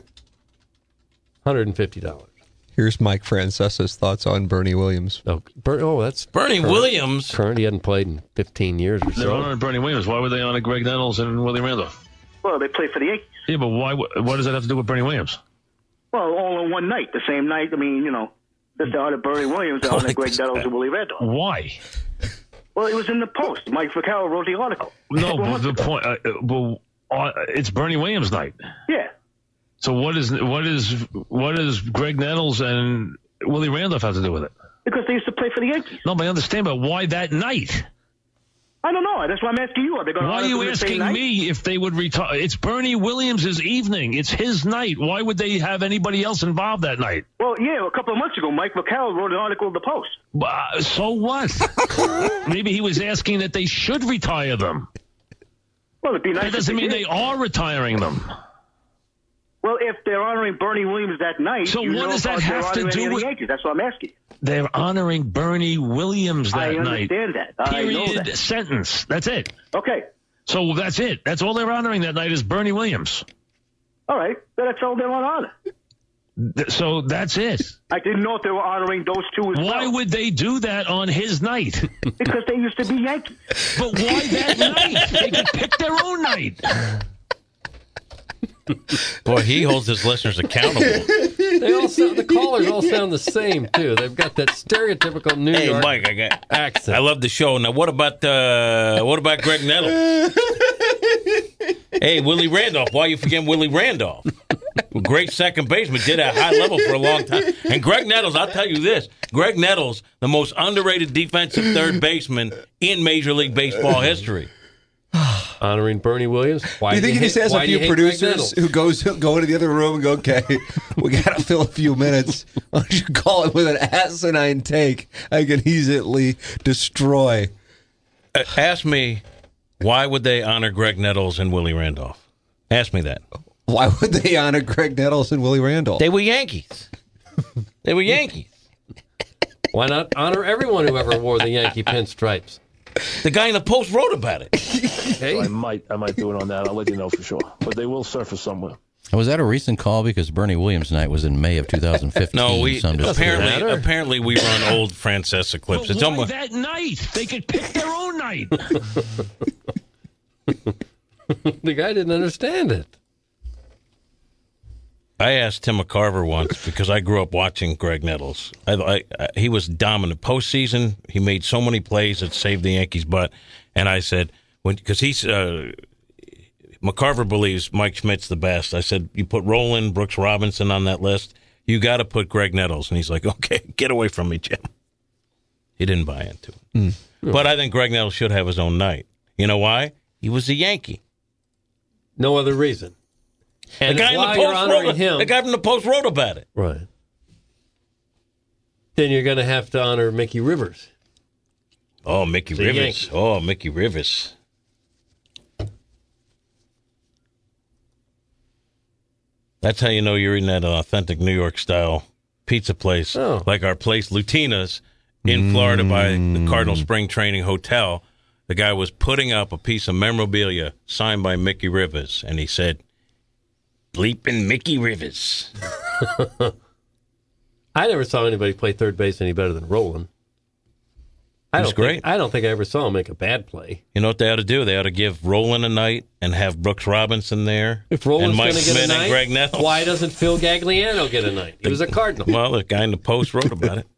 $150. Here's Mike Francesa's thoughts on Bernie Williams. That's Bernie Williams. Current. He hadn't played in 15 years or They're so. honoring Bernie Williams. Why would they honor Greg Nettles and Willie Randolph? Well, they play for the Yankees. Yeah, but why? What does that have to do with Bernie Williams? Well, all in one night, the same night. I mean, just to honor Bernie Williams, to honor Greg Nettles and Willie Randolph. Why? Well, it was in the Post. Mike Vaccaro wrote the article. No, but the point. It's Bernie Williams night. Yeah. So what is Greg Nettles and Willie Randolph have to do with it? Because they used to play for the Yankees. No, but I understand, but why that night? I don't know. That's why I'm asking you. Are they going to Why are you asking me if they would retire? It's Bernie Williams' evening. It's his night. Why would they have anybody else involved that night? Well, yeah, a couple of months ago, Mike Vaccaro wrote an article in the Post. So what? Maybe he was asking that they should retire them. Well, it'd be nice. That doesn't mean they are retiring them. Well, if they're honoring Bernie Williams that night, so what does that have to do with the Yankees? That's what I'm asking. They're honoring Bernie Williams that night. I understand that. Period. I know that. Sentence. That's it. Okay. So that's it. That's all they're honoring that night is Bernie Williams. All right. Then that's all they're on honor. So that's it. I didn't know if they were honoring those two as well. Why would they do that on his night? Because they used to be Yankees. But why that night? They could pick their own night. Boy, he holds his listeners accountable. The callers all sound the same too. They've got that stereotypical New York Mike, accent. I love the show. Now, what about Greg Nettles? Hey, Willie Randolph. Why are you forgetting Willie Randolph? Great second baseman, did at a high level for a long time. And Greg Nettles, I'll tell you this: Greg Nettles, the most underrated defensive third baseman in Major League Baseball history. Honoring Bernie Williams. Do you think he just has a few producers who go into the other room and go, okay, we got to fill a few minutes. Why don't you call it with an asinine take I can easily destroy? Ask me, why would they honor Greg Nettles and Willie Randolph? Ask me that. Why would they honor Greg Nettles and Willie Randolph? They were Yankees. They were Yankees. Why not honor everyone who ever wore the Yankee pinstripes? The guy in the Post wrote about it. Okay. I might do it on that. I'll let you know for sure. But they will surface somewhere. Was that a recent call? Because Bernie Williams' night was in May of 2015. No, apparently we run old Francesa clips. But why that night? They could pick their own night. The guy didn't understand it. I asked Tim McCarver once, because I grew up watching Greg Nettles. He was dominant. Postseason, he made so many plays that saved the Yankees' butt. And I said, because McCarver believes Mike Schmidt's the best. I said, you put Roland, Brooks Robinson on that list, you got to put Greg Nettles. And he's like, okay, get away from me, Jim. He didn't buy into it. But I think Greg Nettles should have his own night. You know why? He was a Yankee. No other reason. And the guy from the Post wrote about it. Right. Then you're going to have to honor Mickey Rivers. Oh, Mickey Rivers. Oh, Mickey Rivers. That's how you know you're eating at an authentic New York style pizza place, like our place, Lutina's, in Florida by the Cardinal Spring Training Hotel. The guy was putting up a piece of memorabilia signed by Mickey Rivers, and he said, bleeping Mickey Rivers. I never saw anybody play third base any better than Roland. He's great. I don't think I ever saw him make a bad play. You know what they ought to do? They ought to give Roland a night and have Brooks Robinson there. If Roland's and Mike going to get Smith a night, and Greg Nettles. why doesn't Phil Gagliano get a night? He was a Cardinal. Well, the guy in the Post wrote about it.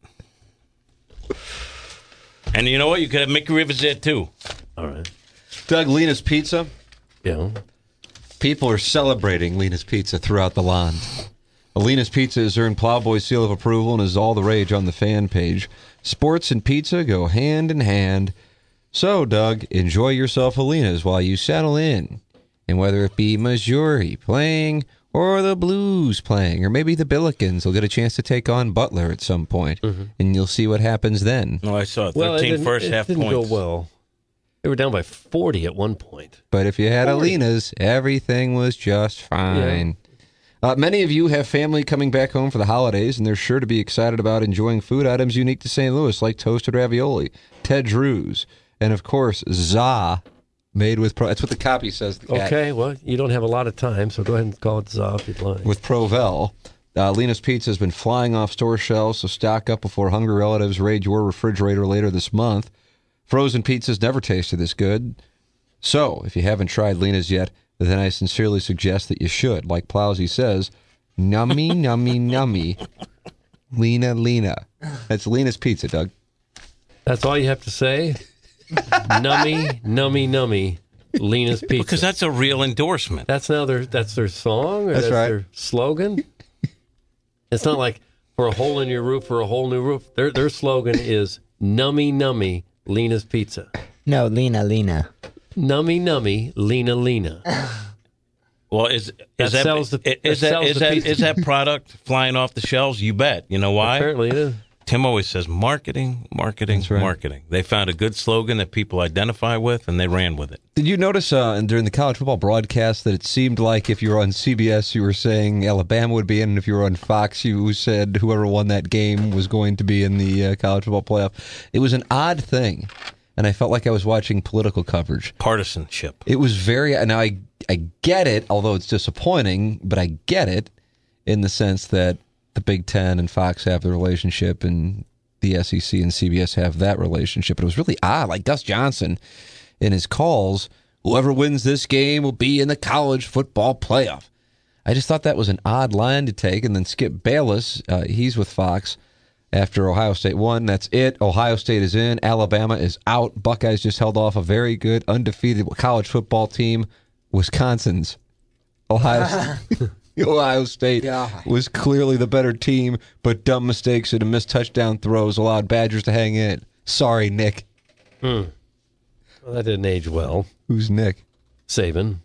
And you know what? You could have Mickey Rivers there, too. All right. Doug, Lena's Pizza. Yeah. People are celebrating Lena's Pizza throughout the land. Lena's Pizza has earned Plowboy's seal of approval and is all the rage on the fan page. Sports and pizza go hand in hand. So, Doug, enjoy yourself at Lena's while you settle in. And whether it be Missouri playing or the Blues playing, or maybe the Billikens will get a chance to take on Butler at some point, and you'll see what happens then. Oh, I saw 13 first half points. It didn't go well. They were down by 40 at one point. But if you had Lena's, everything was just fine. Yeah. Many of you have family coming back home for the holidays, and they're sure to be excited about enjoying food items unique to St. Louis, like toasted ravioli, Ted Drew's, and, of course, za, made with... That's what the copy says. Okay, well, you don't have a lot of time, so go ahead and call it za if you'd like. With Provel. Lena's Pizza has been flying off store shelves, so stock up before hungry relatives raid your refrigerator later this month. Frozen pizzas never tasted this good. So, if you haven't tried Lena's yet, then I sincerely suggest that you should. Like Plowsy says, nummy, nummy, nummy, Lena. That's Lena's Pizza, Doug. That's all you have to say? Nummy, nummy, nummy, Lena's Pizza. Because that's a real endorsement. That's their song? Or that's right. Their slogan? It's not like for a hole in your roof or a whole new roof. Their slogan is nummy, nummy, Lena's Pizza. No, Lena. Nummy, nummy, Lena. Well, is that product flying off the shelves? You bet. You know why? Apparently it is. Tim always says marketing. They found a good slogan that people identify with, and they ran with it. Did you notice during the college football broadcast that it seemed like if you were on CBS, you were saying Alabama would be in, and if you were on Fox, you said whoever won that game was going to be in the college football playoff? It was an odd thing. And I felt like I was watching political coverage. Partisanship. It was very... Now, I get it, although it's disappointing, but I get it in the sense that the Big Ten and Fox have the relationship and the SEC and CBS have that relationship. But it was really odd. Like Gus Johnson, in his calls, whoever wins this game will be in the college football playoff. I just thought that was an odd line to take. And then Skip Bayless, he's with Fox. After Ohio State won, that's it. Ohio State is in. Alabama is out. Buckeyes just held off a very good, undefeated college football team. Wisconsin's. Ohio State was clearly the better team, but dumb mistakes and missed touchdown throws allowed Badgers to hang in. Sorry, Nick. Well, that didn't age well. Who's Nick? Saban.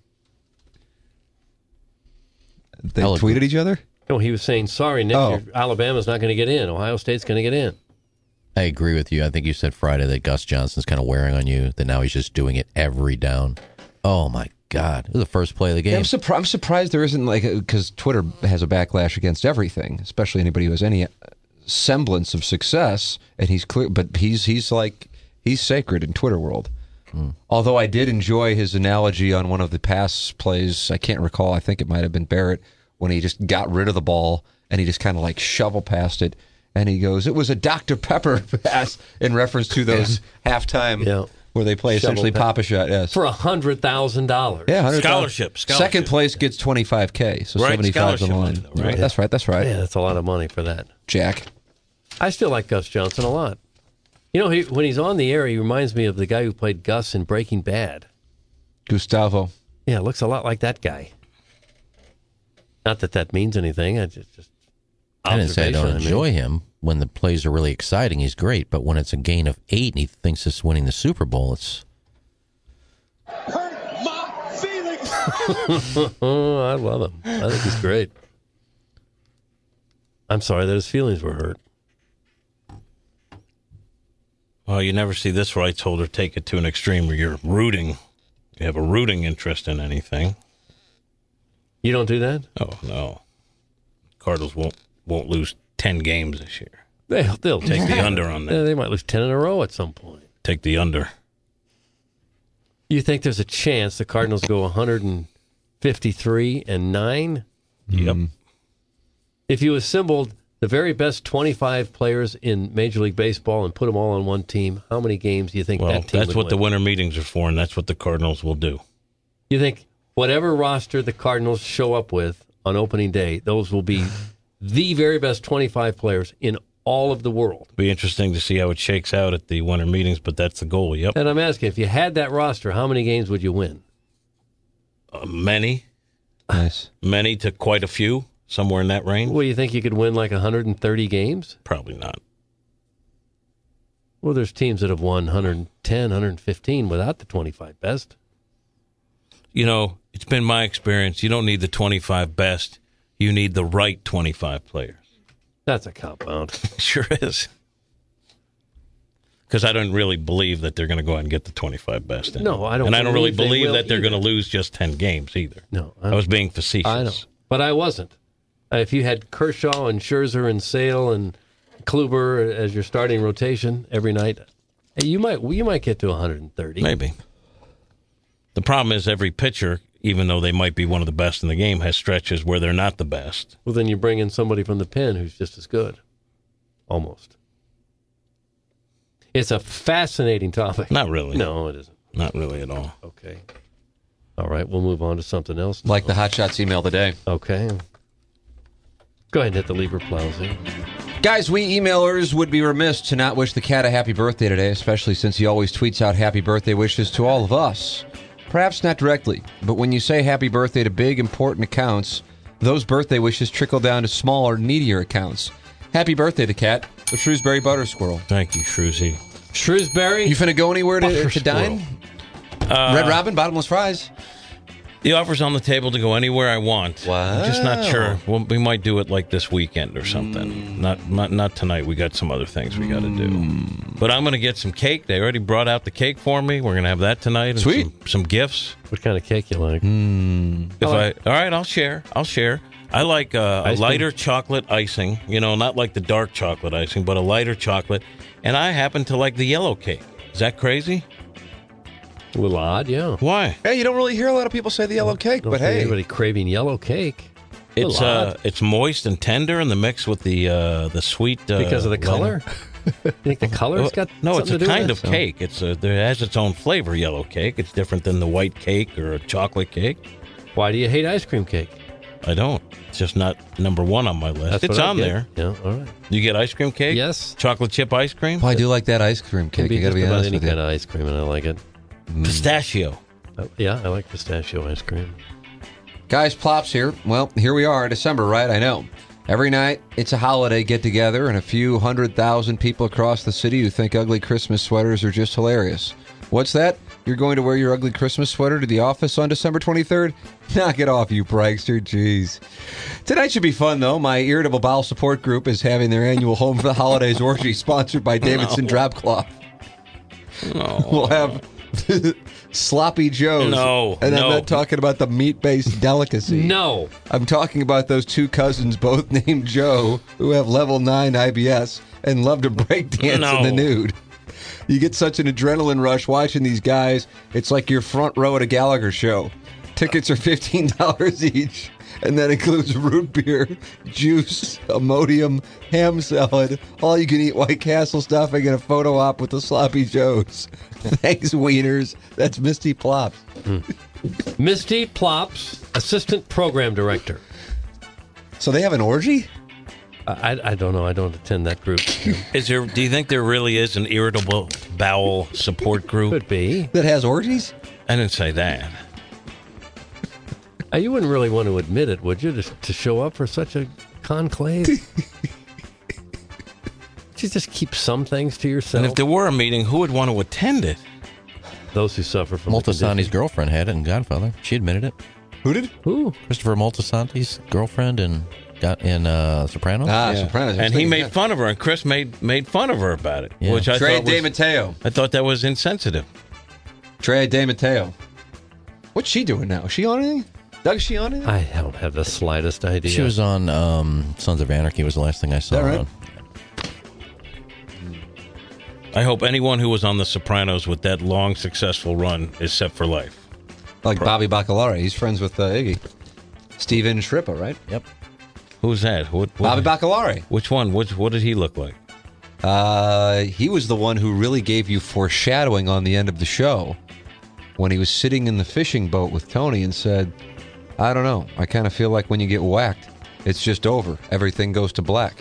They tweeted each other? No, he was saying, sorry, Nick, Alabama's not going to get in. Ohio State's going to get in. I agree with you. I think you said Friday that Gus Johnson's kind of wearing on you, that now he's just doing it every down. Oh, my God. It was the first play of the game. Yeah, I'm surprised there isn't, because Twitter has a backlash against everything, especially anybody who has any semblance of success, and he's clear, but he's sacred in Twitter world. Although I did enjoy his analogy on one of the pass plays, I can't recall, I think it might have been Barrett, when he just got rid of the ball and he just kind of shovel past it. And he goes, it was a Dr. Pepper pass in reference to those halftime where they play essentially Pop-A-Shot. Yes. For $100,000. Yeah, Scholarship. Second place gets $25K, so right, $75 on line. Though, right? That's right. Yeah, that's a lot of money for that. Jack. I still like Gus Johnson a lot. You know, when he's on the air, he reminds me of the guy who played Gus in Breaking Bad. Gustavo. Yeah, looks a lot like that guy. Not that means anything. I didn't say I don't enjoy him. When the plays are really exciting, he's great. But when it's a gain of 8 and he thinks it's winning the Super Bowl, it's... Hurt my feelings! I love him. I think he's great. I'm sorry that his feelings were hurt. Well, you never see this rights holder take it to an extreme where you're rooting. You have a rooting interest in anything. You don't do that? Oh, no. Cardinals won't lose 10 games this year. They'll take the under on that. Yeah, they might lose 10 in a row at some point. Take the under. You think there's a chance the Cardinals go 153-9? Yep. If you assembled the very best 25 players in Major League Baseball and put them all on one team, how many games do you think that team that's would what win? the winter meetings are for, and that's what the Cardinals will do. You think whatever roster the Cardinals show up with on opening day, those will be the very best 25 players in all of the world? Be interesting to see how it shakes out at the winter meetings, but that's the goal, yep. And I'm asking, if you had that roster, how many games would you win? Many. Nice. Many to quite a few, somewhere in that range. Well, you think you could win like 130 games? Probably not. Well, there's teams that have won 110, 115 without the 25 best. You know, it's been my experience, you don't need the 25 best. You need the right 25 players. That's a cop-out. Sure is. Because I don't really believe that they're going to go out and get the 25 best. No, I don't. And I don't really believe will that they're either. going to lose just 10 games either. No. I was being facetious. I know. But I wasn't. If you had Kershaw and Scherzer and Sale and Kluber as your starting rotation every night, you might get to 130. Maybe. The problem is every pitcher, even though they might be one of the best in the game, has stretches where they're not the best. Well, then you bring in somebody from the pen who's just as good. Almost. It's a fascinating topic. Not really. No, it isn't. Not really at all. Okay. All right, we'll move on to something else. Like the Hot Shots email today. Okay. Go ahead and hit the lever Plowsy. Guys, we emailers would be remiss to not wish the cat a happy birthday today, especially since he always tweets out happy birthday wishes to all of us. Perhaps not directly, but when you say happy birthday to big, important accounts, those birthday wishes trickle down to smaller, needier accounts. Happy birthday, the cat, the Shrewsbury Butter Squirrel. Thank you, Shrewsy. Shrewsbury? You finna go anywhere to dine? Red Robin, bottomless fries. The offer's on the table to go anywhere I want. Wow. I'm just not sure. Well, we might do it like this weekend or something. Not tonight. We got some other things we got to do. But I'm going to get some cake. They already brought out the cake for me. We're going to have that tonight. And Sweet. Some gifts. What kind of cake you like? All right, I'll share. I like a lighter chocolate icing. You know, not like the dark chocolate icing, but a lighter chocolate. And I happen to like the yellow cake. Is that crazy? A little odd, yeah. Why? Hey, you don't really hear a lot of people say the yellow cake, Don't but see hey. anybody craving yellow cake. A little odd. It's moist and tender in the mix with the sweet. Because of the color? You think the color's got no, it's something a to do kind with of cake. It has its own flavor. Yellow cake. It's different than the white cake or a chocolate cake. Why do you hate ice cream cake? I don't. It's just not number one on my list. That's It's what I on get. there. Yeah, all right. You get ice cream cake? Yes. Chocolate chip ice cream? Well, I do like that ice cream Can cake. be You got to just be about honest any with you. kind of ice cream, and I like it. Pistachio. Yeah, I like pistachio ice cream. Guys, Plops here. Well, here we are, December, right? I know. Every night, it's a holiday get-together, and a few 100,000 people across the city who think ugly Christmas sweaters are just hilarious. What's that? You're going to wear your ugly Christmas sweater to the office on December 23rd? Knock it off, you prankster. Jeez. Tonight should be fun, though. My Irritable Bowel Support Group is having their annual Home for the Holidays orgy sponsored by Davidson Drop Cloth. No. We'll have Sloppy Joes. No, And I'm no. not talking about the meat-based delicacy. No. I'm talking about those two cousins, both named Joe, who have level 9 IBS and love to break dance in the nude. You get such an adrenaline rush watching these guys. It's like your front row at a Gallagher show. Tickets are $15 each, and that includes root beer, juice, Imodium, ham salad, all you can eat White Castle stuffing, and a photo op with the Sloppy Joes. Thanks, Wieners. That's Misty Plops. Misty Plops, Assistant Program Director. So they have an orgy? I don't know. I don't attend that group. Do you think there really is an irritable bowel support group? Could be. That has orgies? I didn't say that. You wouldn't really want to admit it, would you, to show up for such a conclave? You just keep some things to yourself. And if there were a meeting, who would want to attend it? Those who suffer from Moltisanti's girlfriend had it in Godfather. She admitted it. Who did? Who? Christopher Moltisanti's girlfriend in Sopranos. Sopranos. And he made fun of her, and Chris made fun of her about it. Yeah. Which I Trey thought was, DeMatteo. I thought that was insensitive. Trey DeMatteo. What's she doing now? Is she on anything? Doug, is she on anything? I don't have the slightest idea. She was on Sons of Anarchy was the last thing I saw. Is that right? her on. I hope anyone who was on The Sopranos with that long, successful run is set for life. Like Bobby Bacalari. He's friends with Iggy. Steven Shrippa, right? Yep. Who's that? Bobby Baccalari. Which one? What did he look like? He was the one who really gave you foreshadowing on the end of the show when he was sitting in the fishing boat with Tony and said, I don't know. I kind of feel like when you get whacked, it's just over. Everything goes to black.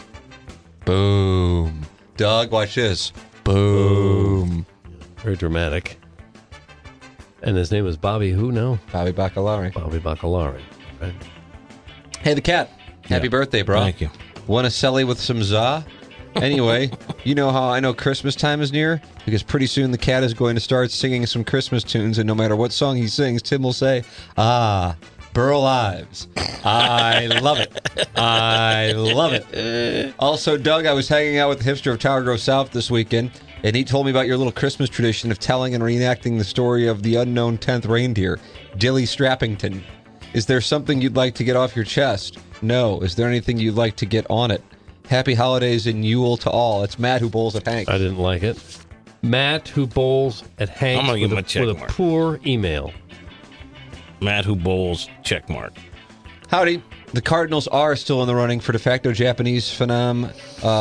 Boom. Doug, watch this. Boom. Very dramatic. And his name was Bobby who now? Bobby Baccalari. Bobby Baccalari. Right. Hey, the cat. Happy birthday, bro. Thank you. Want a celly with some za? Anyway, you know how I know Christmas time is near? Because pretty soon the cat is going to start singing some Christmas tunes, and no matter what song he sings, Tim will say, Burl Ives. I love it. I love it. Also, Doug, I was hanging out with the hipster of Tower Grove South this weekend, and he told me about your little Christmas tradition of telling and reenacting the story of the unknown 10th reindeer, Dilly Strappington. Is there something you'd like to get off your chest? No. Is there anything you'd like to get on it? Happy holidays and Yule to all. It's Matt who bowls at Hank's. I didn't like it. Matt who bowls at Hank's I'm gonna give him a check with mark. A poor email. Matt who bowls, check mark. Howdy. The Cardinals are still in the running for de facto Japanese phenom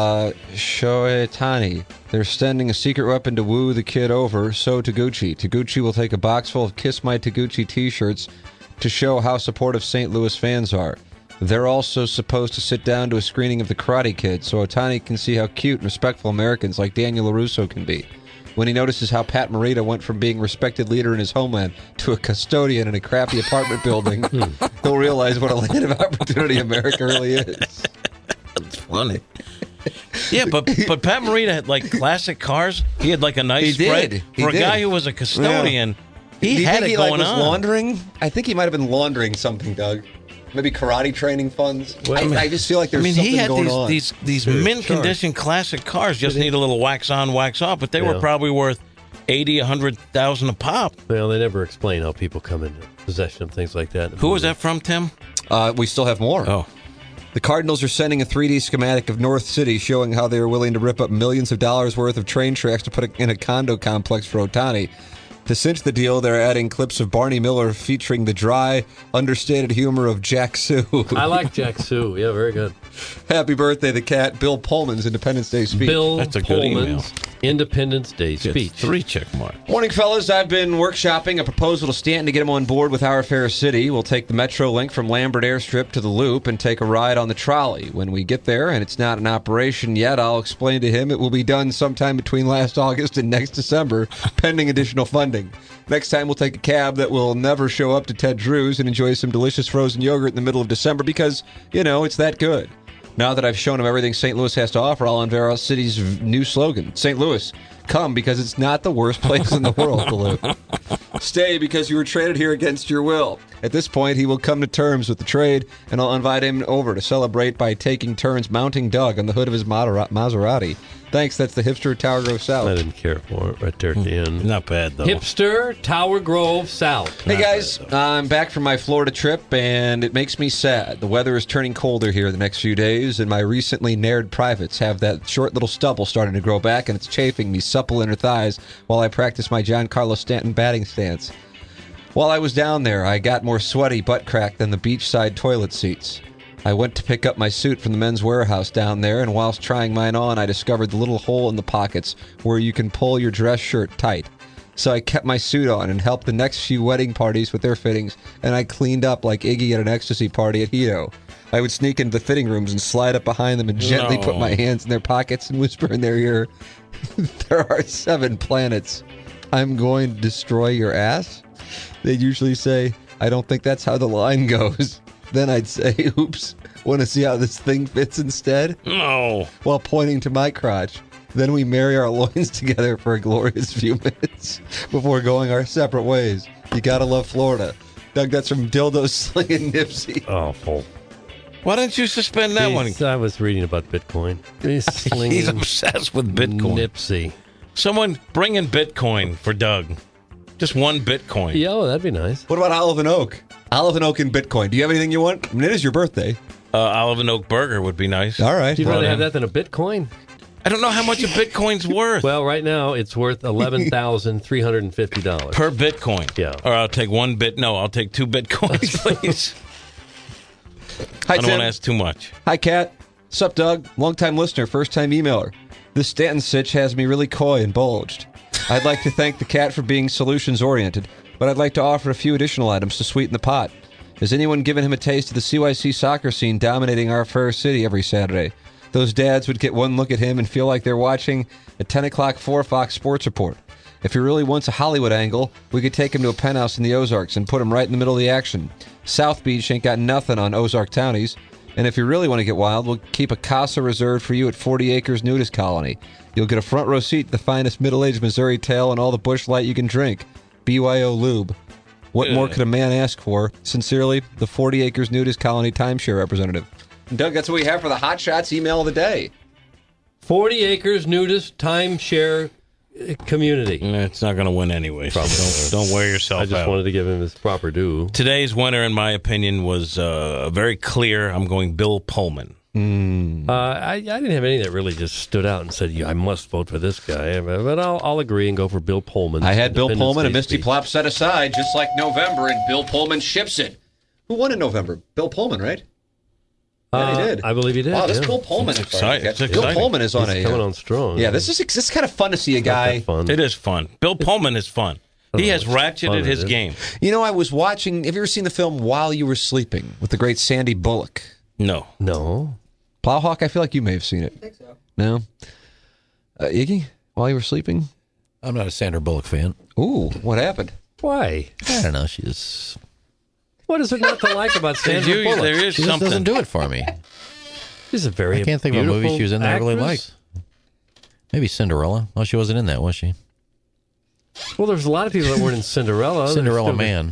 Shohei. They're sending a secret weapon to woo the kid over, so Taguchi. Taguchi will take a box full of Kiss My Taguchi t-shirts to show how supportive St. Louis fans are. They're also supposed to sit down to a screening of The Karate Kid so Ohtani can see how cute and respectful Americans like Daniel LaRusso can be. When he notices how Pat Morita went from being a respected leader in his homeland to a custodian in a crappy apartment building, he'll realize what a land of opportunity America really is. That's funny. Yeah, but Pat Morita had like classic cars. He had like a nice spread. For a guy who was a custodian, he had it going on. Laundering? I think he might have been laundering something, Doug. Maybe karate training funds. Well, I just feel like there's something going on. He had these mint-condition classic cars just need a little wax on, wax off, but they were probably worth $80,000, $100,000 a pop. Well, they never explain how people come into possession of things like that. Who was that from, Tim? We still have more. Oh. The Cardinals are sending a 3D schematic of North City showing how they are willing to rip up millions of dollars worth of train tracks to put in a condo complex for Ohtani. To cinch the deal, they're adding clips of Barney Miller featuring the dry, understated humor of Jack Sue. I like Jack Sue. Yeah, very good. Happy birthday, the cat. Bill Pullman's Independence Day speech. That's a good email. Independence Day speech. 3 check marks. Morning, fellas. I've been workshopping a proposal to Stanton to get him on board with Our Fair City. We'll take the Metro Link from Lambert Airstrip to the Loop and take a ride on the trolley. When we get there, and it's not in operation yet, I'll explain to him it will be done sometime between last August and next December, pending additional funding. Next time, we'll take a cab that will never show up to Ted Drew's and enjoy some delicious frozen yogurt in the middle of December because, it's that good. Now that I've shown him everything St. Louis has to offer, I'll unveil our city's new slogan. St. Louis, come because it's not the worst place in the world to live. Stay because you were traded here against your will. At this point, he will come to terms with the trade, and I'll invite him over to celebrate by taking turns mounting Doug on the hood of his Maserati. Thanks, that's the hipster Tower Grove South. I didn't care for it right there at the end. Not bad, though. Hipster Tower Grove South. Hey, guys, I'm back from my Florida trip, and it makes me sad. The weather is turning colder here the next few days, and my recently nared privates have that short little stubble starting to grow back, and it's chafing me supple inner thighs while I practice my Giancarlo Stanton batting stance. While I was down there, I got more sweaty butt crack than the beachside toilet seats. I went to pick up my suit from the Men's Warehouse down there, and whilst trying mine on, I discovered the little hole in the pockets where you can pull your dress shirt tight. So I kept my suit on and helped the next few wedding parties with their fittings, and I cleaned up like Iggy at an ecstasy party at Hito. I would sneak into the fitting rooms and slide up behind them and gently put my hands in their pockets and whisper in their ear, "There are 7 planets. I'm going to destroy your ass." They'd usually say, "I don't think that's how the line goes." Then I'd say, "Oops, want to see how this thing fits instead?" No. While pointing to my crotch. Then we marry our loins together for a glorious few minutes before going our separate ways. You gotta love Florida. Doug, that's from Dildo Slinging Nipsey. Awful. Why didn't you suspend that one? I was reading about Bitcoin. He's obsessed with Bitcoin. Nipsey. Someone bring in Bitcoin for Doug. Just 1 Bitcoin. Yeah, that'd be nice. What about Olive and Oak? Olive and Oak and Bitcoin. Do you have anything you want? I mean, it is your birthday. Olive and Oak burger would be nice. All right. You'd rather have that than a Bitcoin? I don't know how much a Bitcoin's worth. Well, right now it's worth $11,350 per Bitcoin. Yeah. Or I'll take 1 bit. No, I'll take 2 Bitcoins, please. Hi, I don't Tim. want to ask too much. Hi, Kat. Sup, Doug? Long-time listener, first-time emailer. This Stanton sitch has me really coy and bulged. I'd like to thank the Cat for being solutions-oriented, but I'd like to offer a few additional items to sweeten the pot. Has anyone given him a taste of the CYC soccer scene dominating our fair city every Saturday? Those dads would get one look at him and feel like they're watching a 10 o'clock 4 Fox Sports Report. If he really wants a Hollywood angle, we could take him to a penthouse in the Ozarks and put him right in the middle of the action. South Beach ain't got nothing on Ozark townies. And if you really want to get wild, we'll keep a casa reserved for you at 40 Acres Nudist Colony. You'll get a front row seat to the finest middle-aged Missouri tale and all the Busch Light you can drink. BYO Lube. What more could a man ask for? Sincerely, the 40 Acres Nudist Colony timeshare representative. And Doug, that's what we have for the Hot Shots email of the day. 40 Acres Nudist timeshare community. It's not going to win anyway. So don't wear yourself out. I just wanted to give him his proper due. Today's winner, in my opinion, was very clear. I'm going Bill Pullman. I didn't have any that really just stood out and said, I must vote for this guy. But I'll agree and go for Bill Pullman. I had Bill Pullman and Day Misty speech. Plop set aside, just like November, and Bill Pullman ships it. Who won in November? Bill Pullman, right? Yeah, he did. I believe he did. Wow, this yeah. Bill Pullman is exciting. Bill Pullman is on He's a coming on strong. Yeah, this is kind of fun to see a guy. Fun. It is fun. Bill Pullman is fun. He has ratcheted his game. You know, I was watching. Have you ever seen the film While You Were Sleeping with the great Sandy Bullock? No. Plowhawk. I feel like you may have seen it. I think so. No. Iggy, While You Were Sleeping. I'm not a Sandra Bullock fan. Ooh, what happened? Why? I don't know. She's. What is it not to like about Sandra Bullock? There is She just something. doesn't do it for me. She's a very I can't think of a movie beautiful she was in that I really actress. liked. Maybe Cinderella. Well, she wasn't in that, was she? Well, there's a lot of people that weren't in Cinderella. Cinderella Man.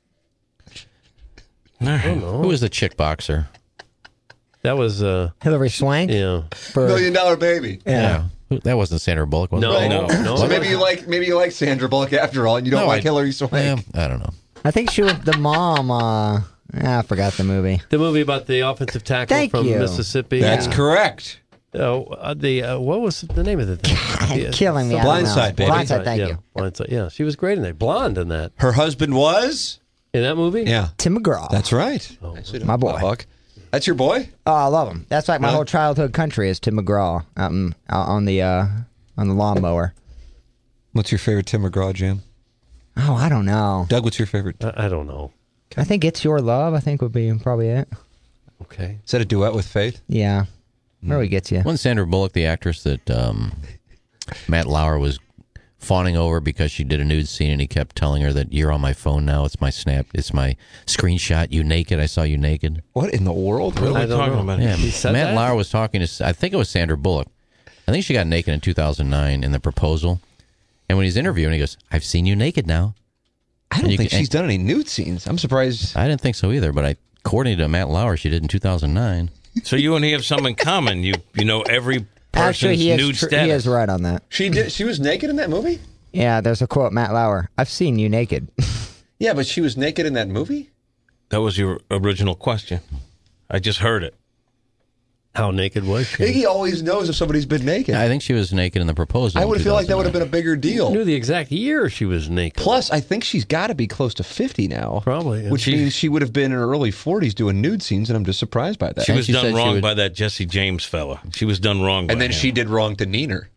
I don't know. Who was the chick boxer? That was Hillary Swank. Yeah. For, $1 Million Baby. Yeah. That wasn't Sandra Bullock, was it? No. So maybe you like Sandra Bullock after all, and you don't like Hillary Swank. I don't know. I think she was the mom. I forgot the movie. The movie about the offensive tackle Thank from you. Mississippi. That's correct. What was the name of the thing? Killing me. I don't know. Blindside, baby. Blindside, thank you. Blindside, yeah. She was great in that. Blonde in that. Her husband was? In that movie? Yeah. Tim McGraw. That's right. My boy. Plowhawk. That's your boy? Oh, I love him. That's like my Really? whole childhood country is Tim McGraw out on the lawnmower. What's your favorite Tim McGraw jam? Oh, I don't know. Doug, what's your favorite? I don't know. I think It's Your Love, I think would be probably it. Okay. Is that a duet with Faith? Yeah. Really gets you. Wasn't Sandra Bullock the actress that Matt Lauer was fawning over because she did a nude scene and he kept telling her that you're on my phone now, it's my snap, it's my screenshot, you naked, I saw you naked. What in the world? What are we I don't talking know. about? Yeah, He said Matt that? Lauer was talking to, I think it was Sandra Bullock. I think she got naked in 2009 in The Proposal. And when he's interviewing, he goes, I've seen you naked now. I don't think she's done any nude scenes. I'm surprised. I didn't think so either, but according to Matt Lauer, she did in 2009. So you and he have something in common. You know every Actually, person's nude status. he is right on that. She did. She was naked in that movie? Yeah, there's a quote, Matt Lauer. I've seen you naked. Yeah, but she was naked in that movie? That was your original question. I just heard it. How naked was she? Iggy always knows if somebody's been naked. I think she was naked in The Proposal. I in would feel like that would have 2009. been a bigger deal. Knew the exact year she was naked. Plus, I think she's got to be close to 50 now. Probably, yeah. Which means she would have been in her early 40s doing nude scenes, and I'm just surprised by that. She was she done said she wrong would- by that Jesse James fella. She was done wrong by And then him. she did wrong to Neener.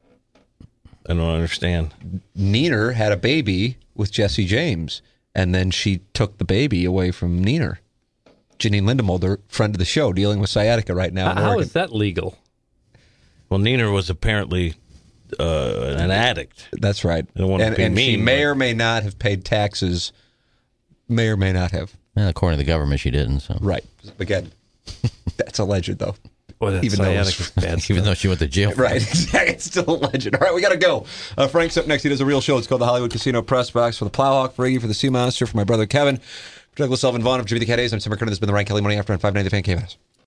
I don't understand. Neener had a baby with Jesse James, and then she took the baby away from Neener. Janine Lindemulder, friend of the show, dealing with sciatica right now in How Oregon. is that legal? Well, Neener was apparently an addict. That's right. I don't want to be and she mean, may but- or may not have paid taxes. May or may not have. Well, according to the government, she didn't. So Right. Again, that's alleged, though. Boy, that Even though it's- sciatic is bad even stuff. though she went to jail, for it. Right, exactly. It's still a legend. All right, we got to go. Frank's up next. He does a real show. It's called the Hollywood Casino Press Box for the Plowhawk, for Iggy, for the Sea Monster, for my brother Kevin, for Douglas Elvin Vaughn, of Jimmy the Cat A's. I'm Tim McKernan. This has been the Ryan Kelly Morning After on 590 The Fan KFS.